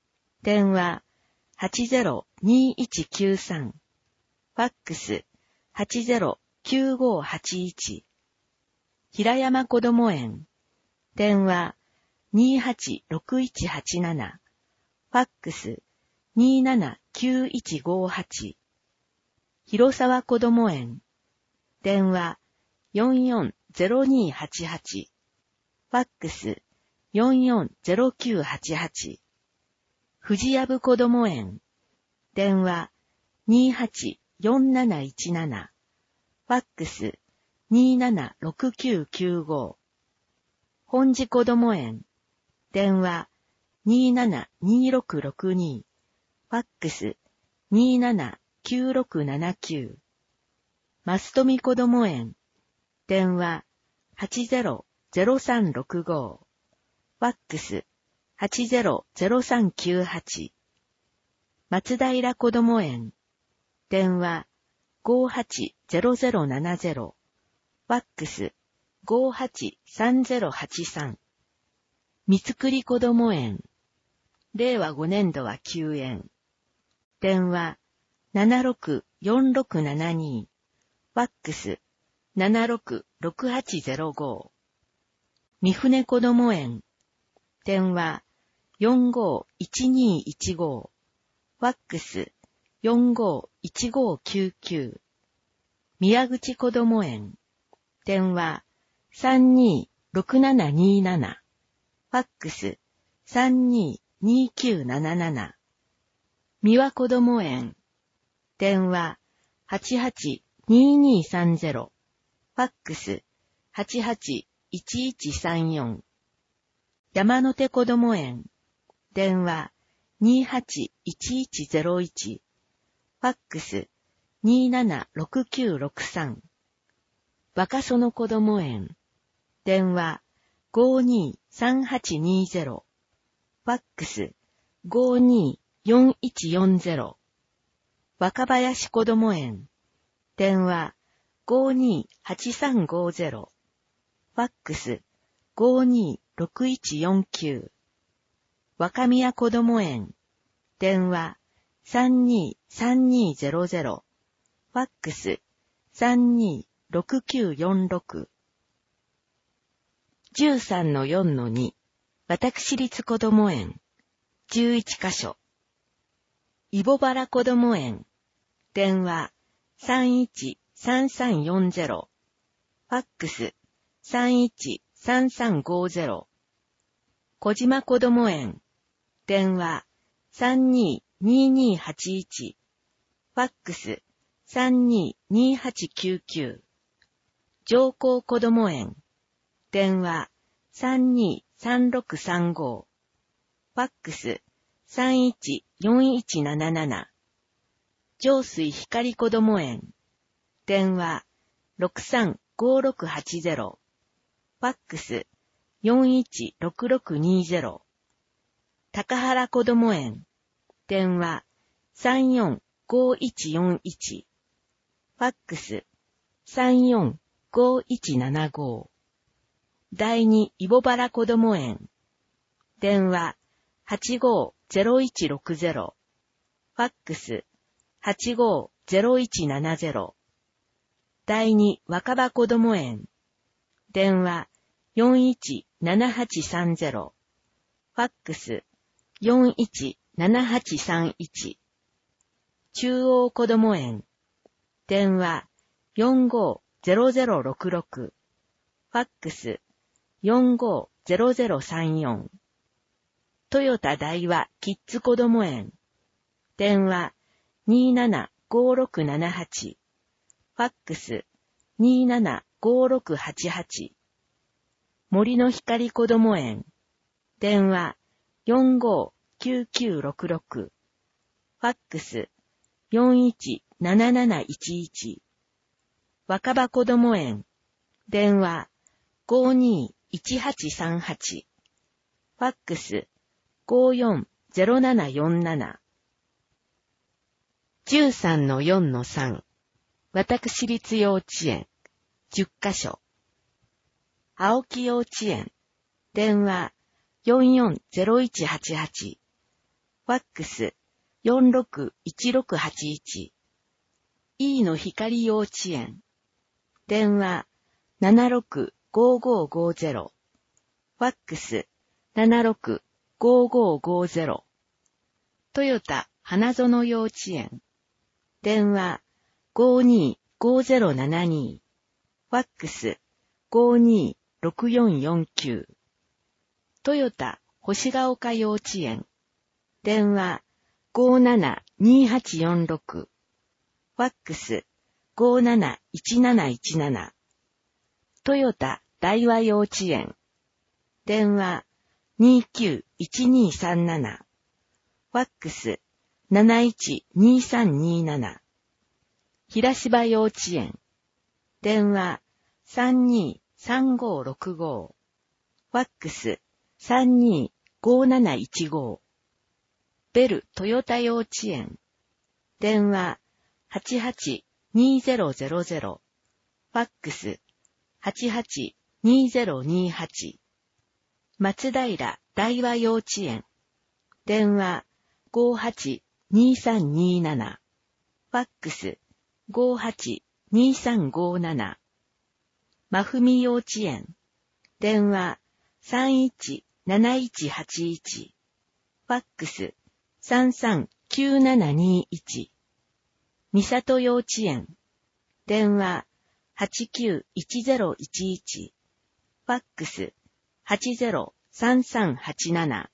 電話 はちゼロにいちきゅうさん、ファックス はちゼロきゅうごはちいち、平山こども園、電話 にはちろくいちはちなな、ファックス にななきゅういちごはち、広沢こども園、電話 よんよんゼロにはちはち、ファックス よんよんゼロきゅうはちはち、藤藪こども園、電話 にはちよんなないちなな、ファックス にななろくきゅうきゅうご、本寺こども園、電話 にななにろくろくに、ファックス にななきゅうろくななきゅう、増富こども園、電話 はちゼロゼロさんろくご、ファックス はちゼロゼロさんきゅうはち、松平こども園、電話 ごはちゼロゼロななゼロ、ファックス ごはちさんゼロはちさん、三つくりこども園、れいわごねんどは休園、電話 ななろくよんろくななに、ファックス ななろくろくはちゼロご、三船こども園、電話 よんごいちにいちご、ファックス よんごいちごきゅうきゅう、宮口こども園、電話 さんにろくななになな、ファックス さんににきゅうなななな、三輪こども園、電話 はちはちににさんゼロ、ファックス はちはちいちいちさんよん、山手こども園、電話 にはちいちいちゼロいち、ファックス にななろくきゅうろくさん、若園こども園、電話 ごにさんはちにゼロ、ファックス ごによんいちよんゼロ、若林こども園、電話 ごにはちさんごゼロ、ファックス ごにろくいちよんきゅう、若宮こども園、電話 さんにさんにゼロゼロ、ファックス さんにろくきゅうよんろく、じゅうさんのよんのに、私立こども園、じゅういちかしょ、イボバラこども園、電話 さんいちさんさんよんゼロ、ファックス さんいちさんさんごゼロ、小島こども園、電話 さんにににはちいち、ファックス さんににはちきゅうきゅう、上皇こども園、電話 さんにさんろくさんご、ファックス さんいちよんいちなななな、上水光こども園、電話 ろくさんごろくはちゼロ、ファックス よんいちろくろくにゼロ、高原こども園、電話 さんよんごいちよんいち、ファックス さんよんごいちななご、第二イボバラこども園、電話 はちごゼロいちろくゼロ、ファックス はちごゼロいちななゼロ、第二若葉こども園、電話 よんいちななはちさんゼロ、ファックス よんいちななはちさんいち、中央こども園、電話 よんごゼロゼロろくろく、ファックス よんごゼロゼロさんよん、トヨタ大和キッズこども園、電話 にななごろくななはち、ファックス にななごろくはちはち、森の光こども園、電話 よんごきゅうきゅうろくろく、ファックス よんいちなななないちいち、若葉こども園、電話 ごにいちはちさんはち、ファックス ごよんゼロななよんなな、じゅうさんのよんのさん、私立幼稚園、じゅっかしょ、青木幼稚園、電話 よんよんゼロいちはちはち、 ファックス よんろくいちろくはちいち。E の光幼稚園。電話 ななろくごごごゼロ。ファックス ななろくごごごゼロ。トヨタ花園幼稚園。電話 ごにごゼロななに。ファックス ごにろくよんよんきゅう。トヨタ星ヶ丘幼稚園。電話 ごななにはちよんろく。ファックス ごなないちなないちなな。トヨタ大和幼稚園。電話 にきゅういちにさんなな。ファックス なないちにさんになな。平芝幼稚園。電話 さんにさんごろくご。ファックス さんにごなないちご。ベルトヨタ幼稚園。電話 はちはちにゼロゼロゼロ。ファックス はちはちにゼロにはち。松平大和幼稚園。電話 ごはちにさんになな。ファックス ごはちにさんごなな。真文幼稚園。電話 さんいちなないちはちいち。ファックス さんさんきゅうななにいち。三里幼稚園。電話 はちきゅういちゼロいちいち。ファックス はちゼロさんさんはちなな。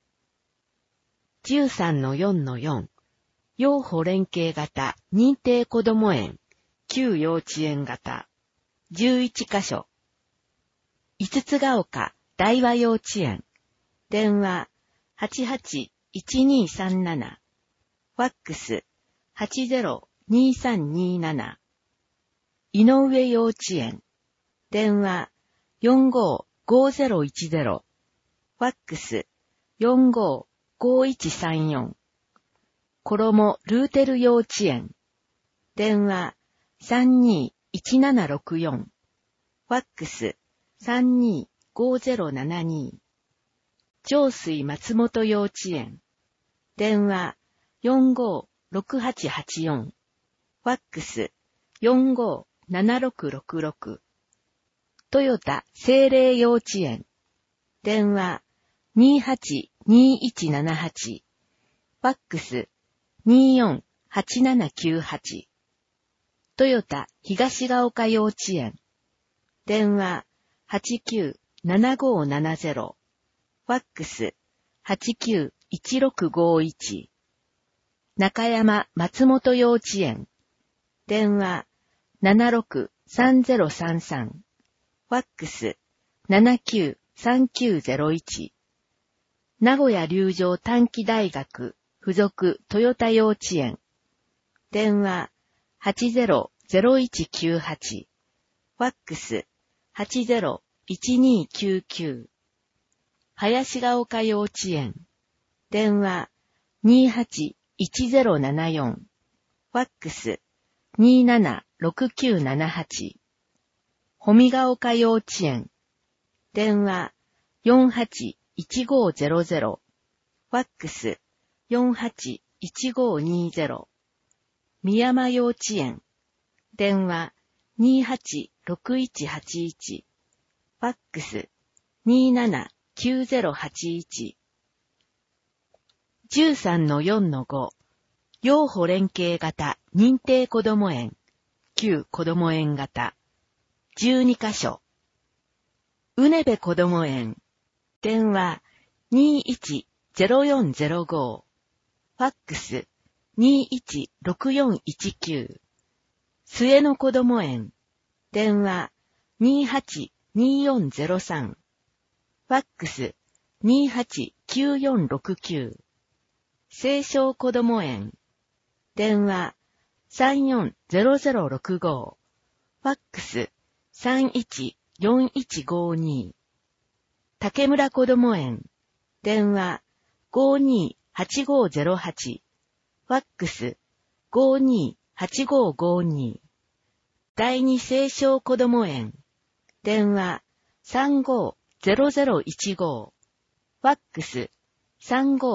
じゅうさんのよんのよん。幼保連携型認定こども園。旧幼稚園型。じゅういちかしょ。五つが丘大和幼稚園。電話 はちはちいちにさんなな。ファックス はちゼロにさんになな。井上幼稚園。電話 よんごごゼロいちゼロ。ファックス よんごごいちさんよん。衣ルーテル幼稚園。電話 さんにいちななろくよん。ファックス さんにごゼロななに。上水松本幼稚園。電話 よんごろくはちはちよん。ファックス よんごななろくろくろく。トヨタ聖霊幼稚園。電話 にはちにいちななはち。ファックス によんはちななきゅうはち。トヨタ東が丘幼稚園。電話 はちきゅうななごななゼロ。ファックス はちきゅういちろくごいち。中山松本幼稚園。電話 ななろくさんゼロさんさん。ファックス ななきゅうさんきゅうゼロいち。名古屋龍城短期大学附属豊田幼稚園。電話 はちゼロゼロいちきゅうはち。ファックス はちゼロいちにきゅうきゅう。林ヶ丘幼稚園。電話 にはちいちゼロななよん。ファックス にななろくきゅうななはち。保見ヶ丘幼稚園。電話 よんはちいちごゼロゼロ。ファックス よんはちいちごにゼロ。三山幼稚園。電話 にはちろくいちはちいち。ファックス にななきゅうゼロはちいち。じゅうさんのよんのご。幼保連携型認定こども園。旧こども園型。じゅうにかしょ。うねべこども園。電話 にいちゼロよんゼロご。ファックス にいちろくよんいちきゅう。末のこども園。電話 にはちによんゼロさん。ファックス にはちきゅうよんろくきゅう。青少こども園。電話 さんよんゼロゼロろくご。ファックス さんいちよんいちごに。竹村こども園。電話 ごにはちごゼロはち。ファックス ごにはちごごに。第二青少こども園。電話 さんごゼロゼロいちご。ファックス さんご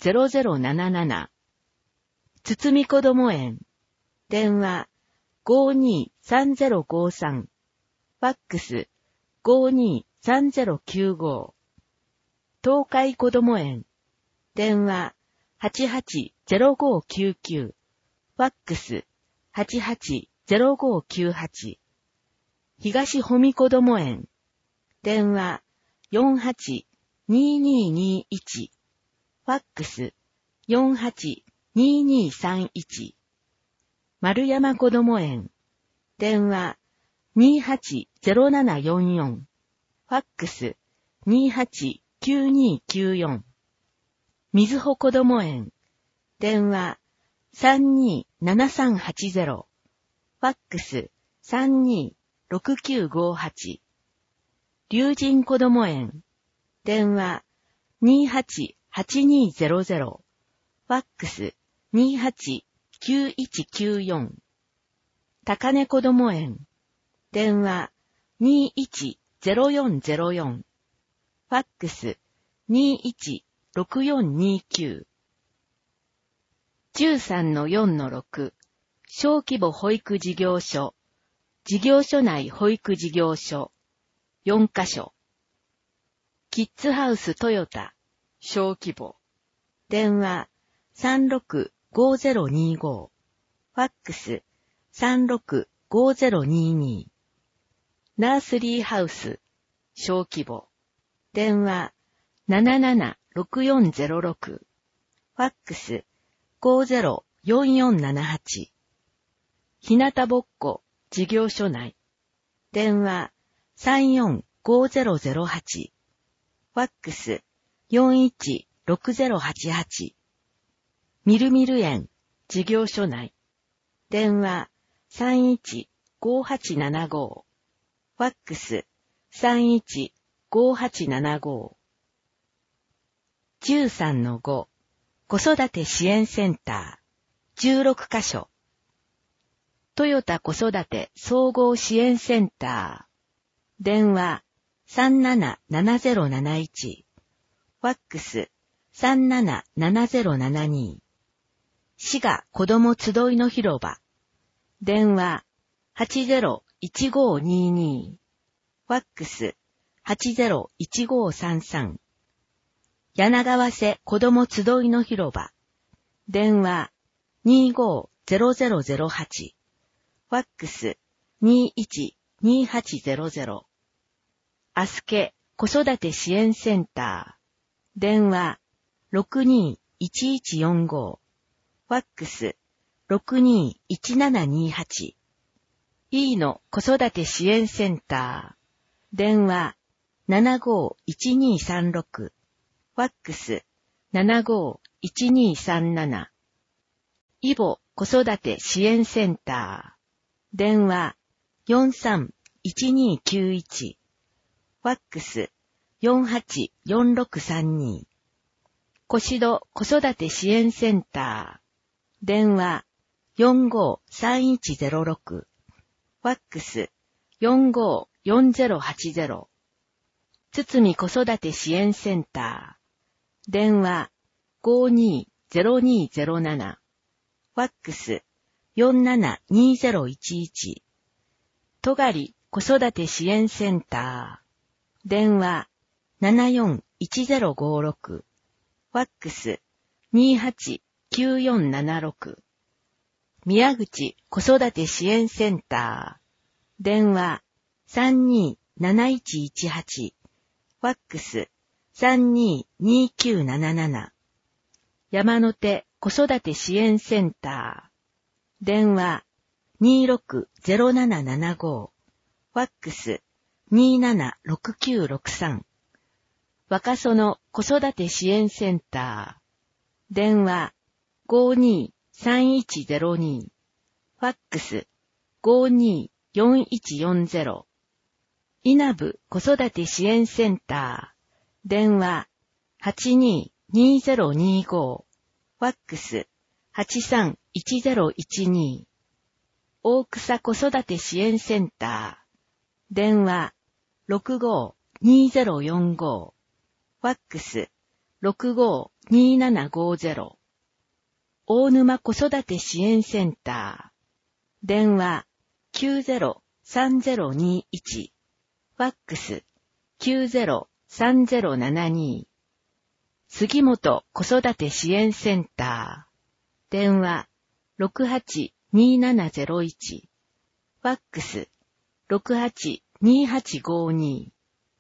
ゼロゼロなななな。つつみこども園。電話ごーにーさんゼロごーさん。ファックスごーにーさんゼロきゅうご。東海こども園。電話はちはちゼロごーきゅうきゅう。ファックスはちはちゼロごーきゅうはち。東保見こども園。電話よんはちにーにーにーいち。ファックスよんはちにーにーさんいち。丸山こども園。電話にーはちゼロななよんよん。ファックスにーはちきゅうにーきゅうよん。みずほこども園。電話さんにーななさんはちゼロ。ファックスさんにーろくきゅうごはち。龍神こども園。電話にーはちはちにーゼロゼロ。ファックスにーはちきゅういちきゅうよん。高根こども園。電話にーいちゼロよんゼロよん。ファックスにーいちろくよんにーきゅう。じゅうさんのよんのろく。小規模保育事業所。事業所内保育事業所。よんカ所。キッズハウストヨタ。小規模。電話さんろくごーゼロにーご。ファックスさんろくごーゼロにーにー。ナースリーハウス。小規模。電話ななななろくよんゼロろく。ファックスごーゼロよんよんななはち。ひなたぼっこ事業所内。電話さんよんごーゼロゼロはち。ファックスよんいちろくゼロはちはち。みるみる園事業所内。電話さんいちごーはちななご。ファックスさんいちごーはちななご。じゅうさんのご。子育て支援センター。じゅうろくカ所。トヨタ子育て総合支援センター。電話さんななななゼロなないち。ファックスさんななななゼロななに。滋賀子ども集いの広場。電話はちゼロいちごーにーにー。ファックスはちゼロいちごーさんさん。柳川瀬子ども集いの広場。電話にーごーゼロゼロゼロはち。ファックスにーいちにーはちゼロゼロ。あすけ子育て支援センター。電話ろくにーいちいちよんご。ファックスろくにーいちななにーはち。いいの子育て支援センター。電話ななごーいちにーさんろく。ファックスななごーいちにーさんなな。イボ子育て支援センター。電話よんさんいちにーきゅういち。ファックスよんはちよんろくさんに。小しど子育て支援センター。電話よんごーさんいちゼロろく。ファックスよんごーよんゼロはちゼロ。つつみ子育て支援センター。電話ごーにーゼロにーゼロなな。ファックスよんななにーゼロいちいち。とがり子育て支援センター。電話ななよんいちゼロごろく。ファックスにーはちきゅうよんななろく。宮口子育て支援センター。電話さんにーなないちいちはち。ファックスさんにーにーきゅうなななな。山手子育て支援センター。電話にーろくゼロななななご。ファックスにーななろくきゅうろくさん。若園子育て支援センター。電話ごーにーさんいちゼロに。ファックスごーにーよんいちよんゼロ。稲部子育て支援センター。電話はちにーにーゼロにーご。ファックスはちさんいちゼロいちに。大草子育て支援センター。電話ろくごーにーゼロよんご。ファックスろくごーにーななごーぜろ。大沼子育て支援センター。電話きゅうゼロさんゼロにいち。ファックスきゅうゼロさんゼロななに。杉本子育て支援センター。電話ろくはちにーななゼロいち。ファックスろくはちにーはちごーに。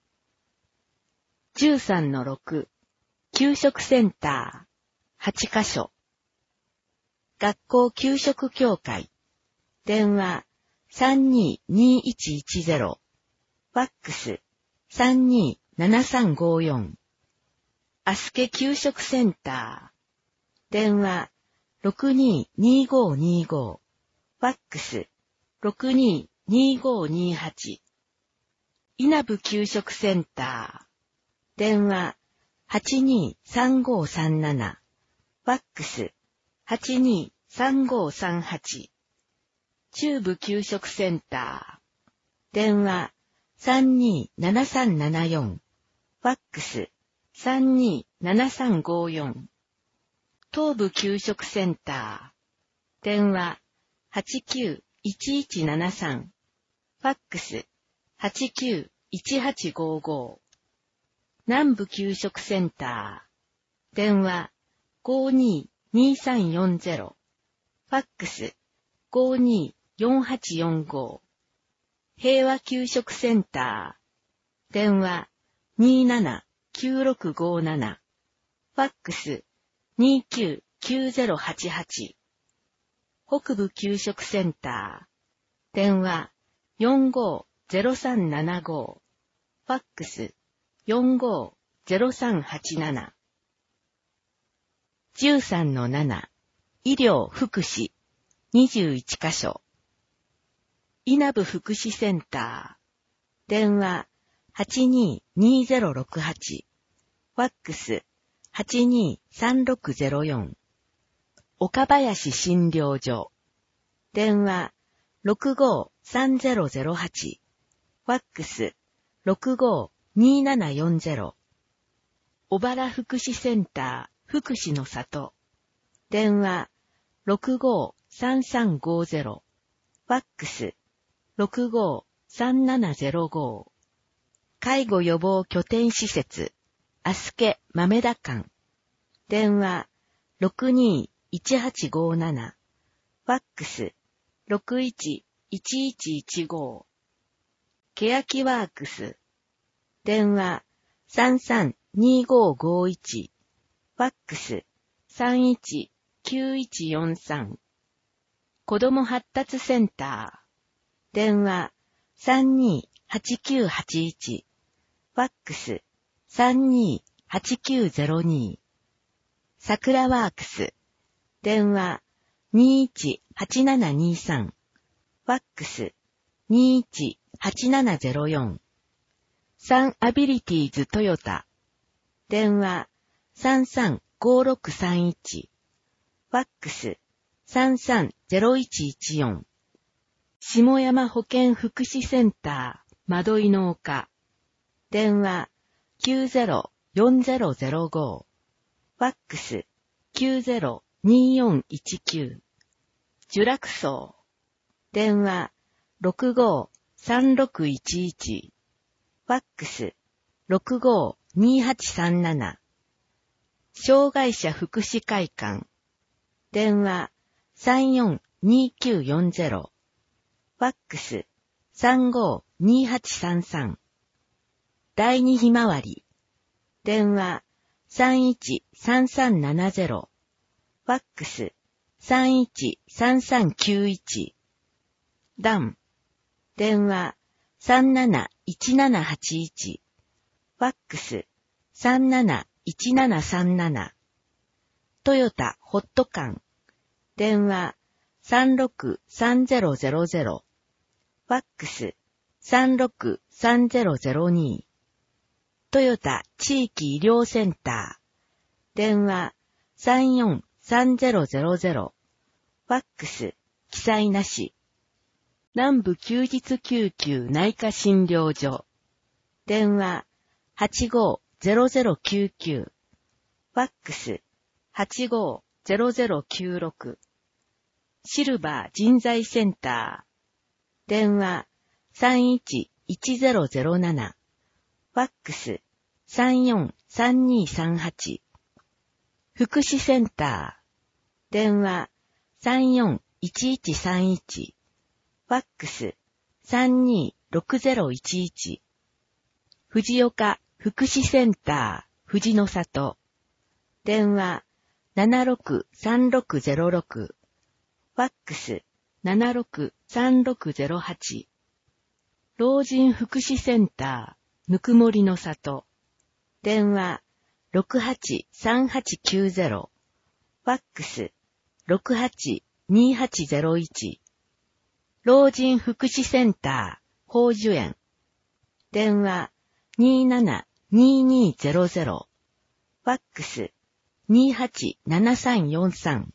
じゅうさんのろく。給食センター。はちカ所。学校給食協会。電話さんにーにーいちいちゼロ。ファックスさんにーななさんごーよん。あすけ給食センター。電話ろくにーにーごーにーごー。ファックスろくにーにーごーにーはち。稲部給食センター。電話はちにーさんごーさんなな。ファックスはちにーさんごーさんはち。中部給食センター。電話さんにーななさんななよん。ファックスさんにーななさんごーよん。東部給食センター。電話はちきゅういちいちななさん。ファックスはちきゅういちはちごーごー。南部給食センター。電話ごーにーにーさんよんゼロ。ファックスごーにーよんはちよんごー。平和給食センター。電話にーななきゅうろくごーなな。ファックスにーきゅうきゅうゼロはちはち。北部給食センター。電話よんごーゼロさんななごー。ファックスよんごーゼロさんはちなな。じゅうさんのなな。医療福祉にじゅういちカ所。稲部福祉センター。電話はちにーにーゼロろくはち。ファックスはちにーさんろくゼロよん。岡林診療所。電話ろくごーさんゼロゼロはち。ファックスろくごーにーななよんゼロ。小原福祉センター福祉の里。電話ろくごーさんさんごーゼロ。ファックスろくごーさんななゼロごー。介護予防拠点施設あすけ豆田館。電話ろくにーいちはちごーなな。ファックスろくいちいちいちいちごー。けやきワークス。電話さんさんにーごーごーいち。ファックスさんいちきゅういちよんさん。子ども発達センター。電話さんにーはちきゅうはちいち。ファックスさんにーはちきゅうゼロに。さくらワークス。電話にいちはちななにさん。ファックスにいちはちななゼロよん。サンアビリティーズトヨタ。電話さんさんごーろくさんいち。ファックスさんさんゼロいちいちよん。下山保健福祉センター窓井の丘。電話きゅうゼロよんゼロゼロご。ファックスきゅうゼロにーよんいちきゅう。呪楽荘。電話ろくごーさんろくいちいち。ファックスろくごーにーはちさんなな。障害者福祉会館。電話さんよんにーきゅうよんゼロ。ファックスさんごーにーはちさんさん。第二ひまわり。電話さんいちさんさんななゼロ。ファックスさんいちさんさんきゅういち。ダン。電話さんなないちななはちいち。ファックスさんなないちななさんなな。トヨタホット館。電話さんろくさんゼロゼロゼロ。ファックスさんろくさんゼロゼロに。トヨタ地域医療センター。電話さんよんさんゼロゼロゼロ。ファックス記載なし。南部休日救急内科診療所。電話はちごーゼロゼロきゅうきゅう。 ファックス はちごーゼロゼロきゅうろく。シルバー人材センター。電話 さんいちいちゼロゼロなな。ファックス さんよんさんにさんはち。福祉センター。電話 さんよんいちいちさんいち。ファックス さんにろくゼロいちいち。藤岡福祉センター藤の里。電話 ななろくさんろくゼロろく。ファックス ななろくさんろくゼロはち。老人福祉センターぬくもりの里。電話 ろくはちさんはちきゅうゼロ。ファックス ろくはちにはちゼロいち。老人福祉センター宝珠園。電話 にーななにーにーゼロゼロ。ファックス にーはちななさんよんさん。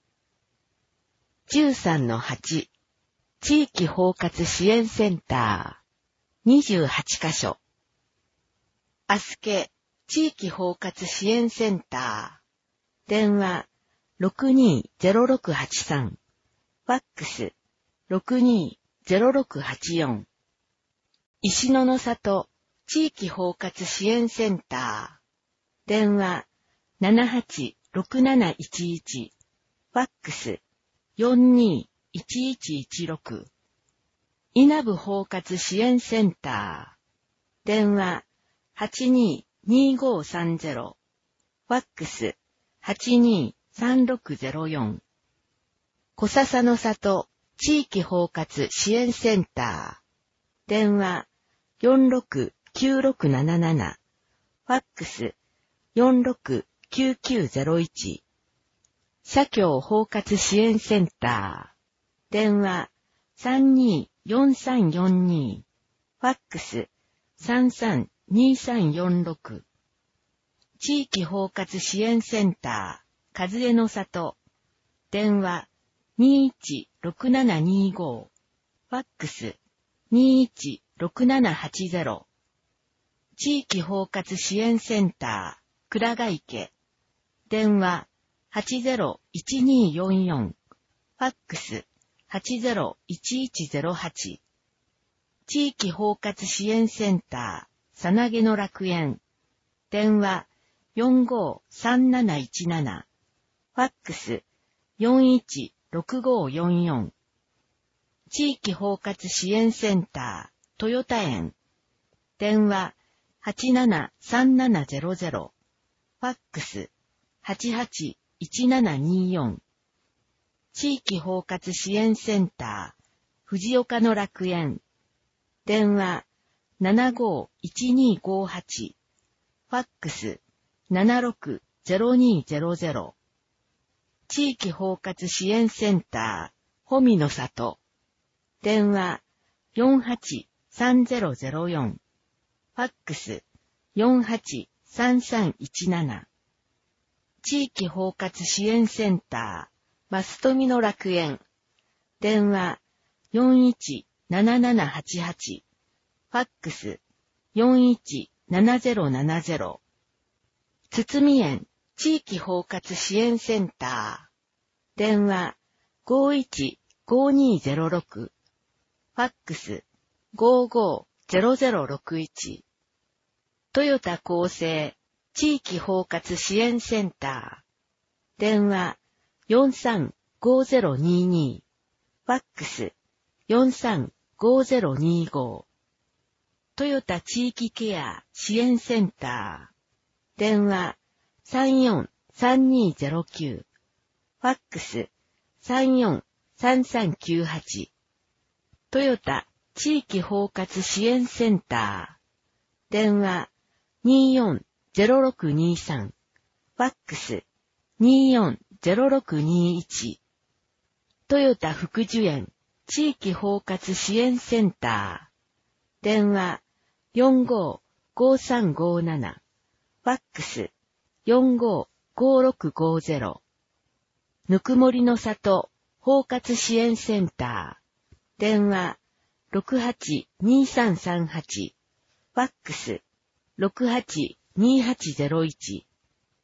じゅうさんのはち。地域包括支援センター。にじゅうはちカ所。あすけ地域包括支援センター。電話 ろくにーゼロろくはちさん。ファックス ろくにーゼロろくはちよん。石野の里地域包括支援センター。電話 ななはちろくなないちいち。ファックス よんにーいちいちいちろく。稲部包括支援センター。電話 はちにーにーごーさんゼロ。ファックス はちにーさんろくゼロよん。小笹の里地域包括支援センター。電話 よんろくきゅうろくなななな。ファックス よんろくきゅうきゅうゼロいち。社協包括支援センター。電話 さんにーよんさんよんに。ファックス さんさんにさんよんろく。地域包括支援センター。和江の里。電話 にいちろくななにご。ファックス にいちろくななはちゼロ。地域包括支援センター。倉ヶ池。電話 はちゼロいちにーよんよん。ファックス はちゼロいちいちゼロはち。地域包括支援センター。さなげの楽園。電話 よんごーさんなないちなな。ファックス よんいちろくごーよんよん。地域包括支援センター。豊田園。電話 はちななさんななゼロゼロ。ファックス はちはちいちななによん。地域包括支援センター。藤岡の楽園。電話 ななごーいちにーごはち。ファックス ななろくゼロにーゼロゼロ。地域包括支援センター。保見の里。電話 よんはちさんゼロゼロよん。ファックス よんはちさんさんいちなな。地域包括支援センター。増富の楽園。電話 よんいちななななはちはち。ファックス よんいちななゼロななゼロ。堤園地域包括支援センター。電話 ごいちごにーゼロろく。ファックス ごーごーゼロゼロろくいち。トヨタ厚生地域包括支援センター。電話 よんさんごゼロにに。ファックス よんさんごゼロにご。トヨタ地域ケア支援センター。電話 さんよんさんにゼロきゅう。ファックス さんよんさんさんきゅうはち。トヨタ地域包括支援センター。電話 によんゼロろくにさん。ファックス によんゼロろくにいち。トヨタ福寿園地域包括支援センター。電話 よんごーごさんごなな。ファックス よんごーごろくごゼロ。ぬくもりの里包括支援センター。電話ろくはちにさんさんはち。ファックスろくはちにはちゼロいち。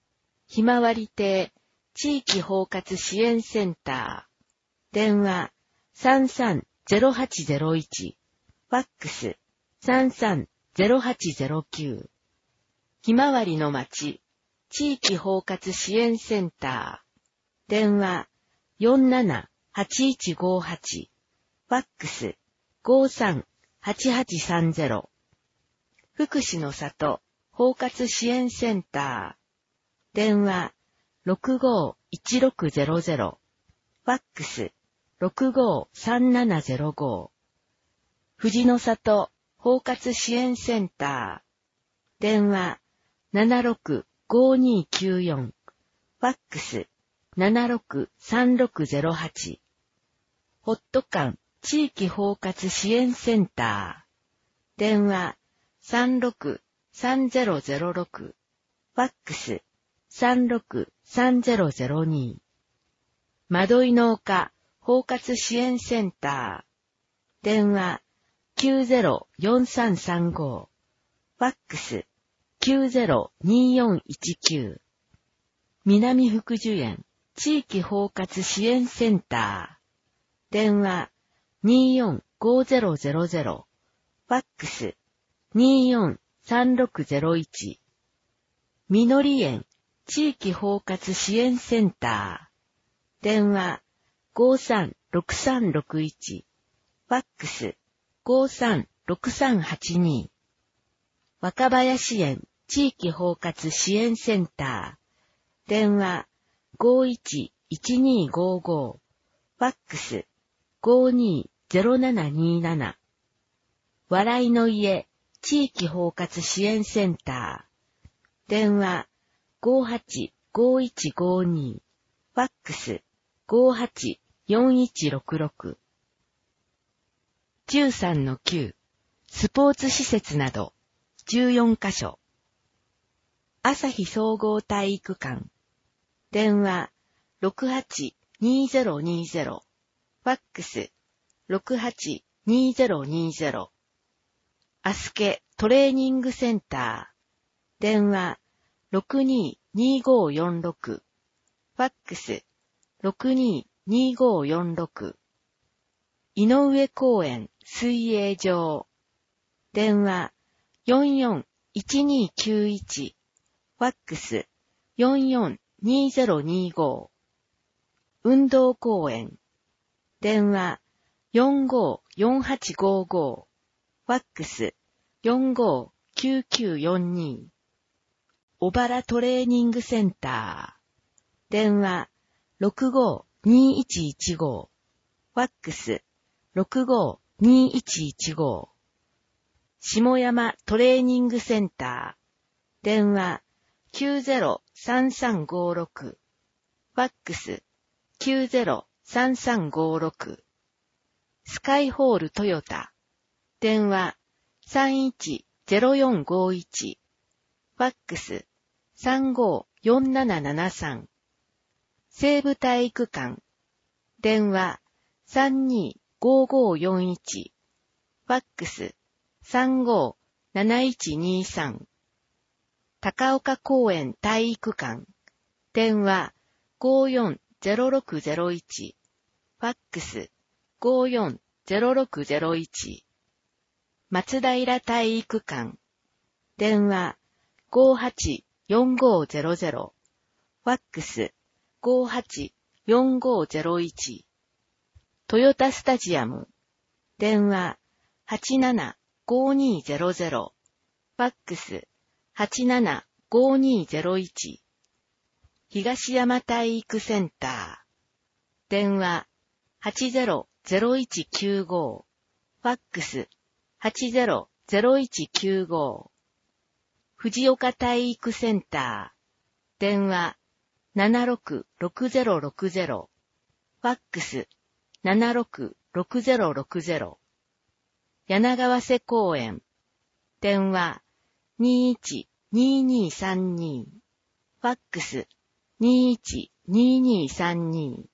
ひまわり亭地域包括支援センター。電話 さんさんゼロはちゼロいち。ファックス さんさんゼロはちゼロきゅう。ひまわりの町地域包括支援センター。電話 よんななはちいちごはち。ファックス ごさんはちはちさんゼロ。福祉の里包括支援センター。電話 ろくごいちろくゼロゼロ。ファックス ろくごさんななゼロご。藤の里包括支援センター。電話 ななろくごにきゅうよん。ファックス ななろくさんろくゼロはち。ホット館地域包括支援センター。電話 さんろくさんゼロゼロろく。ファックス さんろくさんゼロゼロに。窓井農家包括支援センター。電話 きゅうゼロよんさんさんご。ファックス きゅうゼロによんいちきゅう。南福寿園地域包括支援センター。電話 によんごゼロゼロゼロ。ファックス によんさんろくゼロいち。みのり園地域包括支援センター。電話 ごさんろくさんろくいち。ファックス ごさんろくさんはちに。若林園地域包括支援センター。電話 ごいちいちにごご。ファックス ごにゼロななになな。笑いの家地域包括支援センター。電話 ごはちごいちごに。ファックス ごはちよんいちろくろく。じゅうさんのきゅう。スポーツ施設などじゅうよんカ所。朝日総合体育館。電話 ろくはちにゼロにゼロ。ファックス ろくはちにゼロにゼロ。アスケトレーニングセンター。電話 ろくににごよんろく。ファックス ろくににごよんろく。井上公園水泳場。電話 よんよんいちにきゅういち。ファックス よんよんにゼロにご。運動公園。電話 よんごよんはちごご。ファックス よんごきゅうきゅうよんに。小原トレーニングセンター。電話 ろくごにいちいちご。ファックス ろくごにいちいちご。下山トレーニングセンター。電話 きゅうゼロさんさんごろく。ファックス きゅうゼロさんさんごろく。スカイホールトヨタ。電話 さんいちゼロよんごいち。ファックス さんごよんななななさん。西部体育館。電話 さんにごごよんいち。ファックス さんごなないちにさん。高岡公園体育館。電話 ごよんゼロろくゼロいち。ファックス ごよんゼロろくゼロいち。松平体育館。電話 ごはちよんごゼロゼロ。ファックス ごはちよんごゼロいち。トヨタスタジアム。電話 はちななごにゼロゼロ。ファックス はちななごにゼロいち。東山体育センター。電話 はちゼロゼロいちきゅうご。ファックス はちゼロゼロいちきゅうご。藤岡体育センター。電話 ななろくろくゼロろくゼロ。ファックス ななろくろくゼロろくゼロ。柳川瀬公園。電話 にいちににさんに。ファックス にいちににさんに。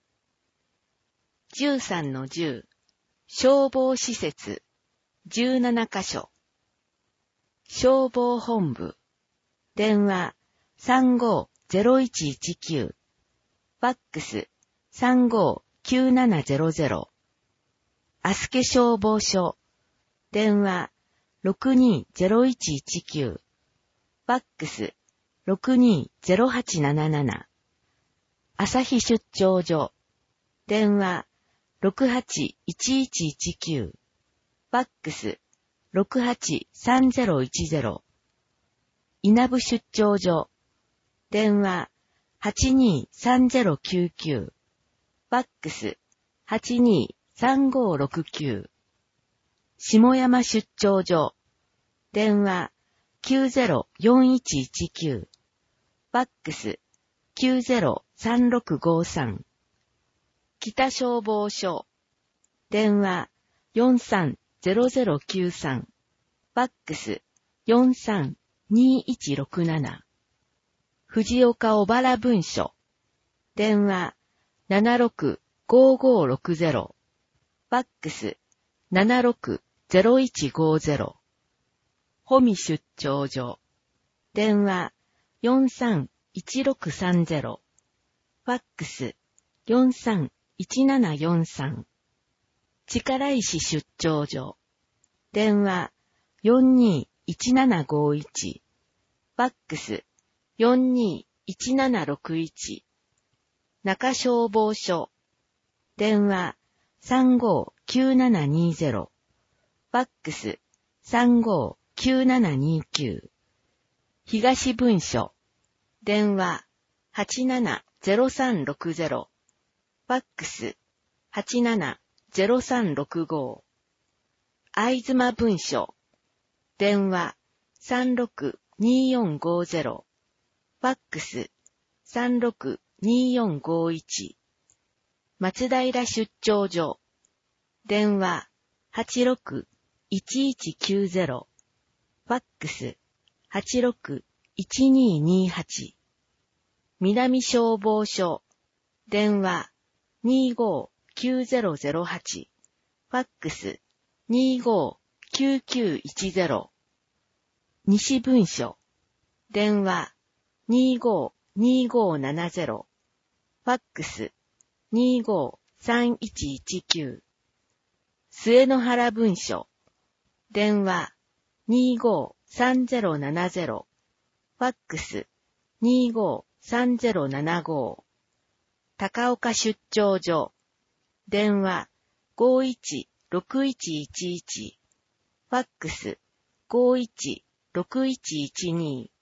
じゅうさんのじゅう。消防施設じゅうななカ所。消防本部。電話 さんごゼロいちいちきゅう、ファックス さんごーきゅうななゼロゼロ、アスケ消防署、電話 ろくにーゼロいちいちきゅう、ファックス ろくにーゼロはちなななな、朝日出張所、電話 ろくはちいちいちいちきゅう、ファックス ろくはちさんゼロいちゼロ、稲部出張所、電話 はちにーさんゼロきゅうきゅう、ファックス はちにーさんごーろくきゅう、下山出張所、電話 きゅうゼロよんいちいちきゅう、ファックス きゅうゼロさんろくごさん、北消防署、電話 よんさんゼロゼロきゅうさん、ファックス よんさんにいちろくなな、藤岡小原分署、電話 ななろくごーごーろくゼロ、ファックス ななろくゼロいちごーゼロ、保見出張所、電話 よんさんいちろくさんゼロ、ファックス よんさんいちななよんさん、力石出張所、電話 よんにーいちななごーいち、ファックス よんにーいちななろくいち、中消防署、電話 さんごーきゅうななにーゼロ、ファックス さんごーきゅうななにーきゅう、東分署、電話 はちななゼロさんろくゼロ、ファックス はちななゼロさんろくご、会妻分署、電話 さんろくにーよんごーゼロ、ファックス さんろくにーよんごーいち、松平出張所、電話 はちろくいちいちきゅうゼロ、ファックス はちろくいちにーにーはち、南消防署、電話 にーごーきゅうゼロゼロはち、ファックス にーごーきゅうきゅういちゼロ、西分署、電話 にーごーにーごーななゼロ、ファックス にーごーさんいちいちきゅう、末の原分署、電話 にーごーさんゼロななゼロ、ファックス にーごーさんゼロななご、高岡出張所、電話 ごいちろくいちいちいち、ファックス ごいちろくいちいちに、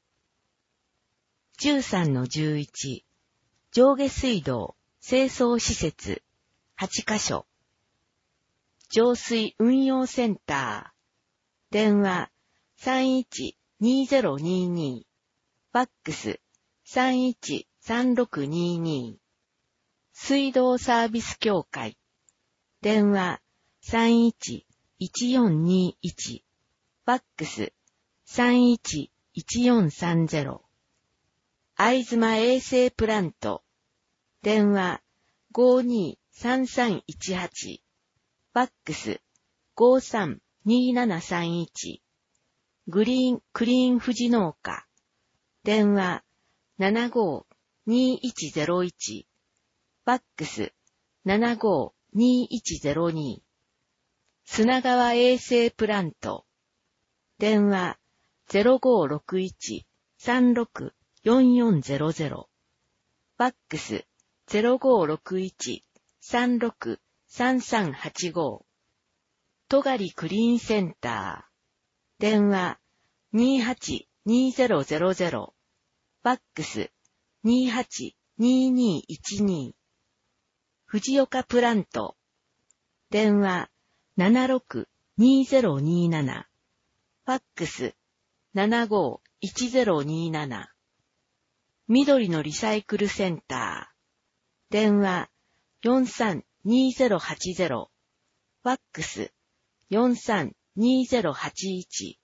じゅうさんのじゅういち、上下水道清掃施設はちカ所、浄水運用センター、電話 さんいちにーゼロにーに、ファックス さんいちさんろくにーに、水道サービス協会、電話 さんいちいちよんにいち、ファックス さんいちいちよんさんゼロ、会妻衛生プラント、電話 ごにーさんさんいちはち、ファックス ごさんにーななさんいち、グリーンクリーン富士農家、電話 ななごーにーいちゼロいち、ファックス ななごーにーいちゼロに、砂川衛生プラント、電話 ゼロごーろくいちさんろくよんよんゼロゼロ、ファックス ゼロごーろくいちさんろくさんさんはちご、戸狩クリーンセンター、電話 にーはちにーゼロゼロゼロ、ファックス にーはちにーにーいちに、藤岡プラント、電話 ななろくにーゼロにーなな、ファックス ななごーいちゼロにーなな、緑のリサイクルセンター、電話 よんさんにーゼロはちゼロ、ファックス よんさんにーゼロはちいち、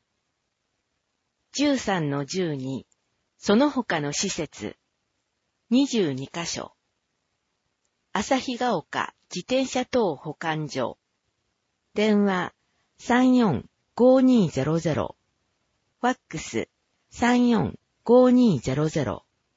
じゅうさんのじゅうに、その他の施設、にじゅうにカ所、旭ヶ丘自転車等保管所、電話 さんよんごーにーゼロゼロ、ファックス さんよんごーにーゼロゼロ、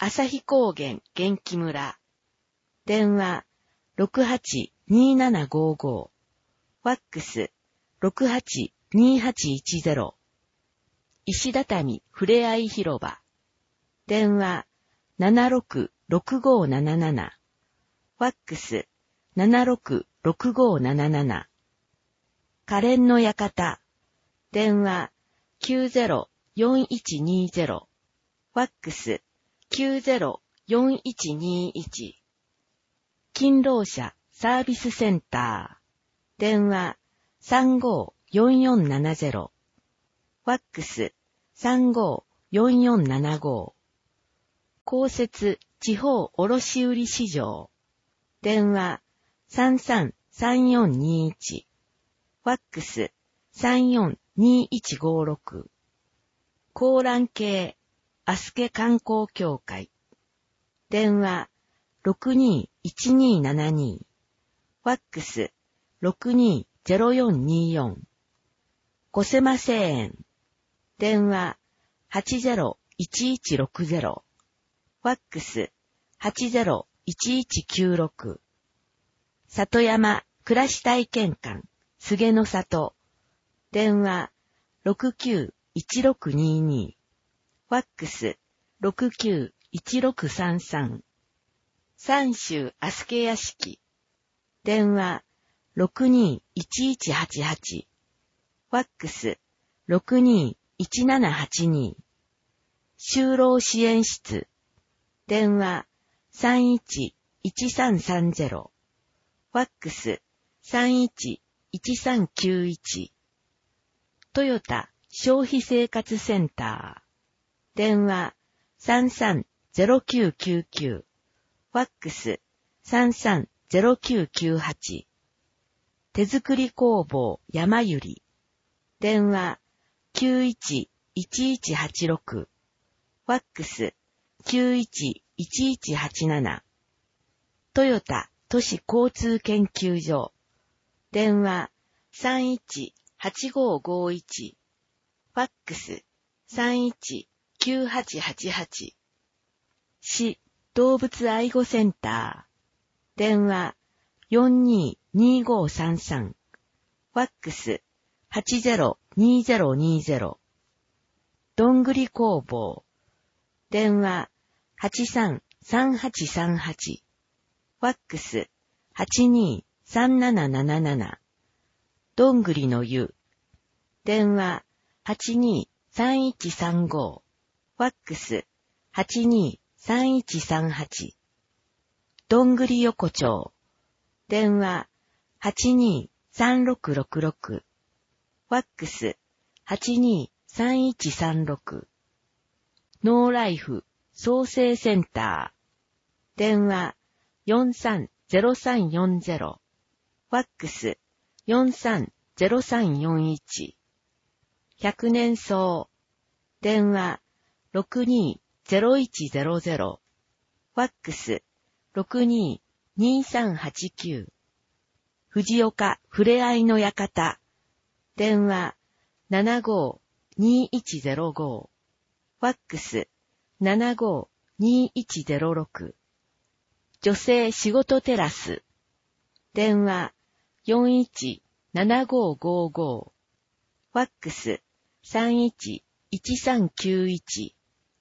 旭高原元気村。電話 ろくはちにーななごーごー。ファックス ろくはちにーはちいちゼロ。石畳ふれあい広場。電話 ななろくろくごーなななな。ファックス ななろくろくごーなななな。かれんの館。電話 きゅうゼロよんいちにーゼロ。ファックス きゅうゼロよんいちにーいち。勤労者サービスセンター。電話 さんごーよんよんななゼロ。ファックス さんごーよんよんななごー。公設地方卸売市場。電話 さんさんさんよんにいち。ファックス さんよんにいちごーろく。高蘭系アスケ観光協会。電話 ろくにいちにーななに。ファックス ろくにーゼロよんにーよん。小瀬間製園。電話 はちゼロいちいちろくゼロ。ファックス はちゼロいちいちきゅうろく。里山暮らし体験館菅の里。電話 ろくきゅういちろくにーにー。ファックス ろくきゅういちろくさんさん。三州アスケ屋敷。電話 ろくにいちいちはちはち。ファックス ろくにいちななはちに。就労支援室。電話 さんいちいちさんさんゼロ。ファックス さんいちいちさんきゅういち。トヨタ消費生活センター。電話 さんさんゼロきゅうきゅうきゅう。ファックス さんさんゼロきゅうきゅうはち。手作り工房山ゆり。電話 きゅういちいちいちはちろく。ファックス きゅういちいちいちはちなな。トヨタ都市交通研究所。電話 さんいちはちごーごーいち。ファックス さんいちきゅうはちはちはち。市動物愛護センター。電話 よんにーにーごーさんさん。ファックス はちゼロにーゼロにーゼロ。どんぐり工房。電話 はちさんさんはちさんはち。ファックス はちにーさんなななななな。どんぐりの湯。電話 はちにーさんいちさんご。ファックス はちにーさんいちさんはち。どんぐり横丁。電話 はちにーさんろくろくろく。ファックス はちにーさんいちさんろく。ノーライフ創生センター。電話 よんさんゼロさんよんゼロ。ファックス よんさんゼロさんよんいち。百年草。電話 ろくにーゼロいちゼロゼロ。ファックス ろくにーにーさんはちきゅう。藤岡ふれあいの館。電話 ななごーにーいちゼロご。ファックス ななごーにーいちゼロろく。女性仕事テラス。電話 よんいちななごーごーご。ファックス さんいちいちさんきゅういち。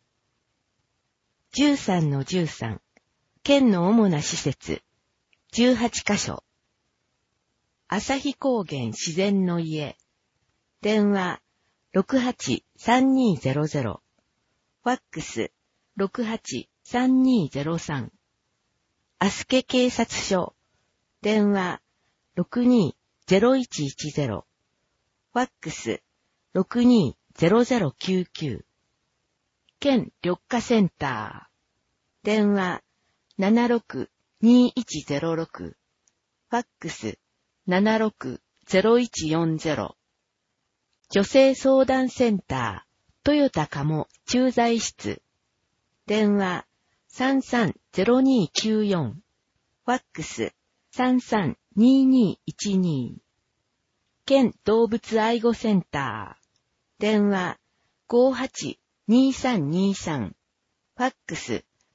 じゅうさんのじゅうさん。県の主な施設。じゅうはちカ所。旭高原自然の家。電話 ろくはちさんにーゼロゼロ。ファックス ろくはちさんにーゼロさん。アスケ警察署。電話 ろくにーゼロいちいちゼロ。ファックス ろくにーゼロゼロきゅうきゅう。県緑化センター。電話 ななろくにーいちゼロろく。ファックス ななろくゼロいちよんゼロ。女性相談センター。トヨタ鴨駐在室。電話 さんさんゼロにーきゅうよん。ファックス さんさんにーにーいちに。県動物愛護センター。電話 ごーはちにーさんにーさん。ファックス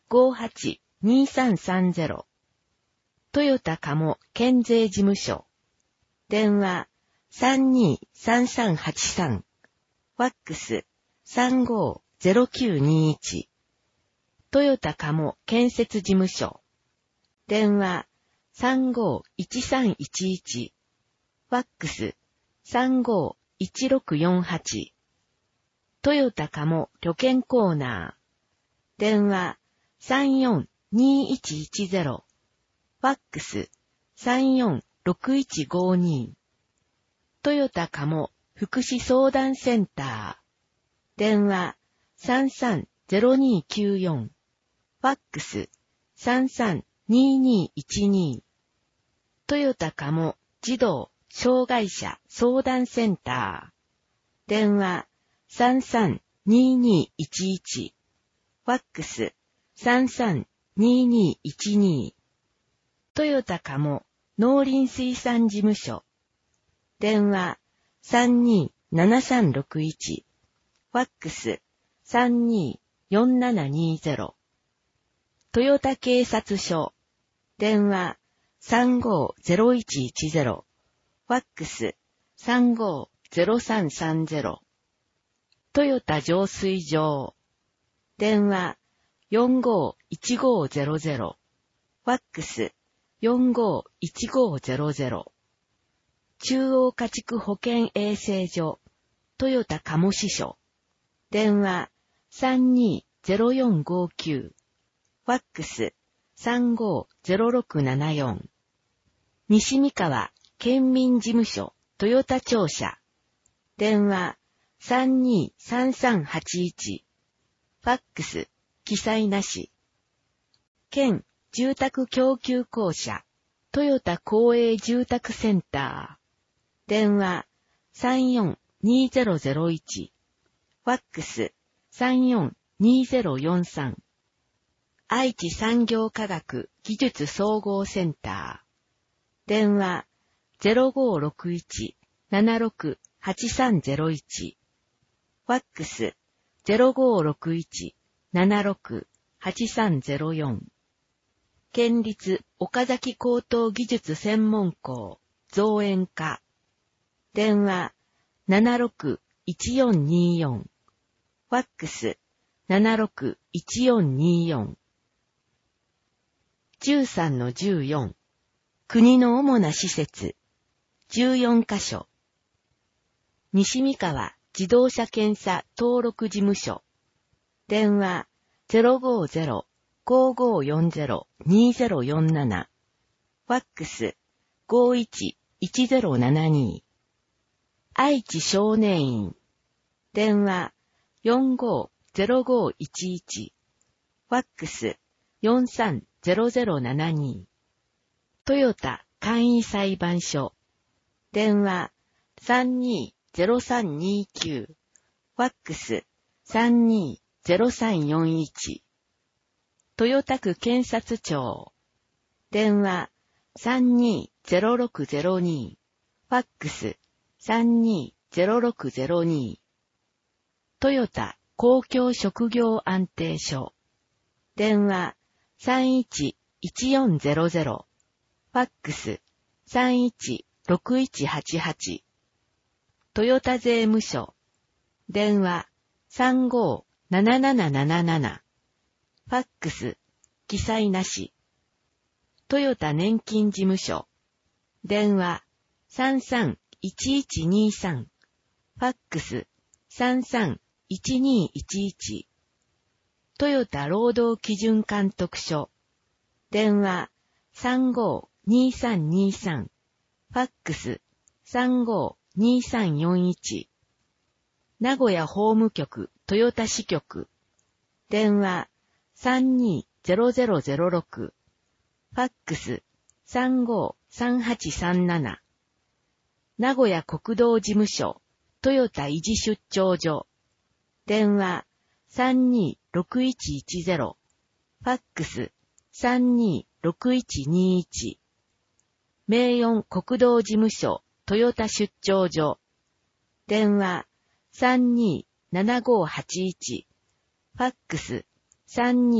ごはちにさんさんゼロ。トヨタ鴨県税事務所。電話さんにーさんさんはちさん。ファックスさんごーゼロきゅうにいち。トヨタ鴨建設事務所。電話さんごーいちさんいちいち。ファックスさんごーいちろくよんはち。トヨタ鴨旅券コーナー。電話さんよんにいちいちゼロ。ファックスさんよんろくいちごに。トヨタ鴨福祉相談センター。電話さんさんゼロにきゅうよん。ファックスさんさんににいちに。トヨタ鴨児童障害者相談センター。電話さんさんににいちいち。ファックスさんさんににいちに。トヨタ鴨農林水産事務所。電話さんにーななさんろくいち。ファックスさんにーよんななにゼロ。トヨタ警察署。電話さんごーゼロいちいちゼロ。ファックスさんごーゼロさんさんゼロ。トヨタ浄水場。電話よんごーいちごーゼロゼロ。ファックスよんごーいちごーゼロゼロ。中央家畜保健衛生所。トヨタ鴨支所。電話さんにーゼロよんごきゅう。ファックスさんごーゼロろくななよん。西三河県民事務所トヨタ庁舎。電話さんにーさんさんはちいち。ファックス記載なし。県住宅供給公社トヨタ公営住宅センター。電話さんよんにゼロゼロいち。ファックスさんよんにゼロよんさん。愛知産業科学技術総合センター。電話ゼロごーろくいちななろくはちさんゼロいち。ファックスゼロごーろくいちななろくはちさんゼロよん。県立岡崎高等技術専門校造園科。電話ななろくいちよんによん。ファックスななろくいちよんによん。じゅうさんのじゅうよん。国の主な施設。じゅうよんカ所。西三河自動車検査登録事務所。電話ゼロごーゼローごーごーよんゼロにゼロよんなな。ファックスごーいちいちゼロななに。愛知少年院。電話よんごーゼロごーいちいち。ファックスよんさんゼロゼロななに。トヨタ簡易裁判所。電話さんにーゼロさんにきゅう。ファックスさんにーゼロさんよんいち。豊田区検察庁。電話さんにーゼロろくゼロに。ファックスさんにーゼロろくゼロに。トヨタ公共職業安定所。電話さんいちいちよんゼロゼロ。ファックスさんいちろくいちはちはち。トヨタ税務署。電話さんごーなななななななな。ファックス記載なし。トヨタ年金事務所。電話さんさんいちいちにさん。ファックスさんさんいちにいちいち。トヨタ労働基準監督署。電話さんごーにさんにさん。ファックスさんごーにさんよんいち。名古屋法務局豊田支局。電話さんにーゼロゼロゼロろく。ファックスさんごーさんはちさんなな。名古屋国道事務所豊田維持出張所。電話さんにーろくいちいちゼロ。ファックスさんにーろくいちにいち。名四国道事務所豊田出張所。電話さんにーななごーはちいち。ファックスさんにー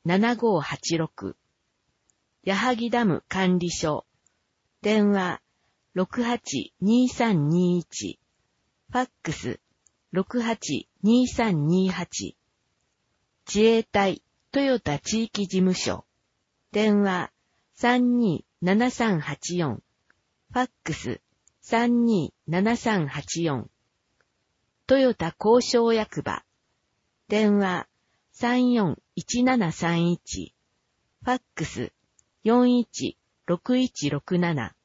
ななごはちろく。矢作ダム管理所。電話 ろくはちにさんにいち。ファックス ろくはちにさんにはち。自衛隊トヨタ地域事務所。電話 さんにーななさんはちよん。ファックス さんにーななさんはちよん。トヨタ交渉役場。電話 さんよんいちななさんいち。ファックス よんいちろくいちろくなな。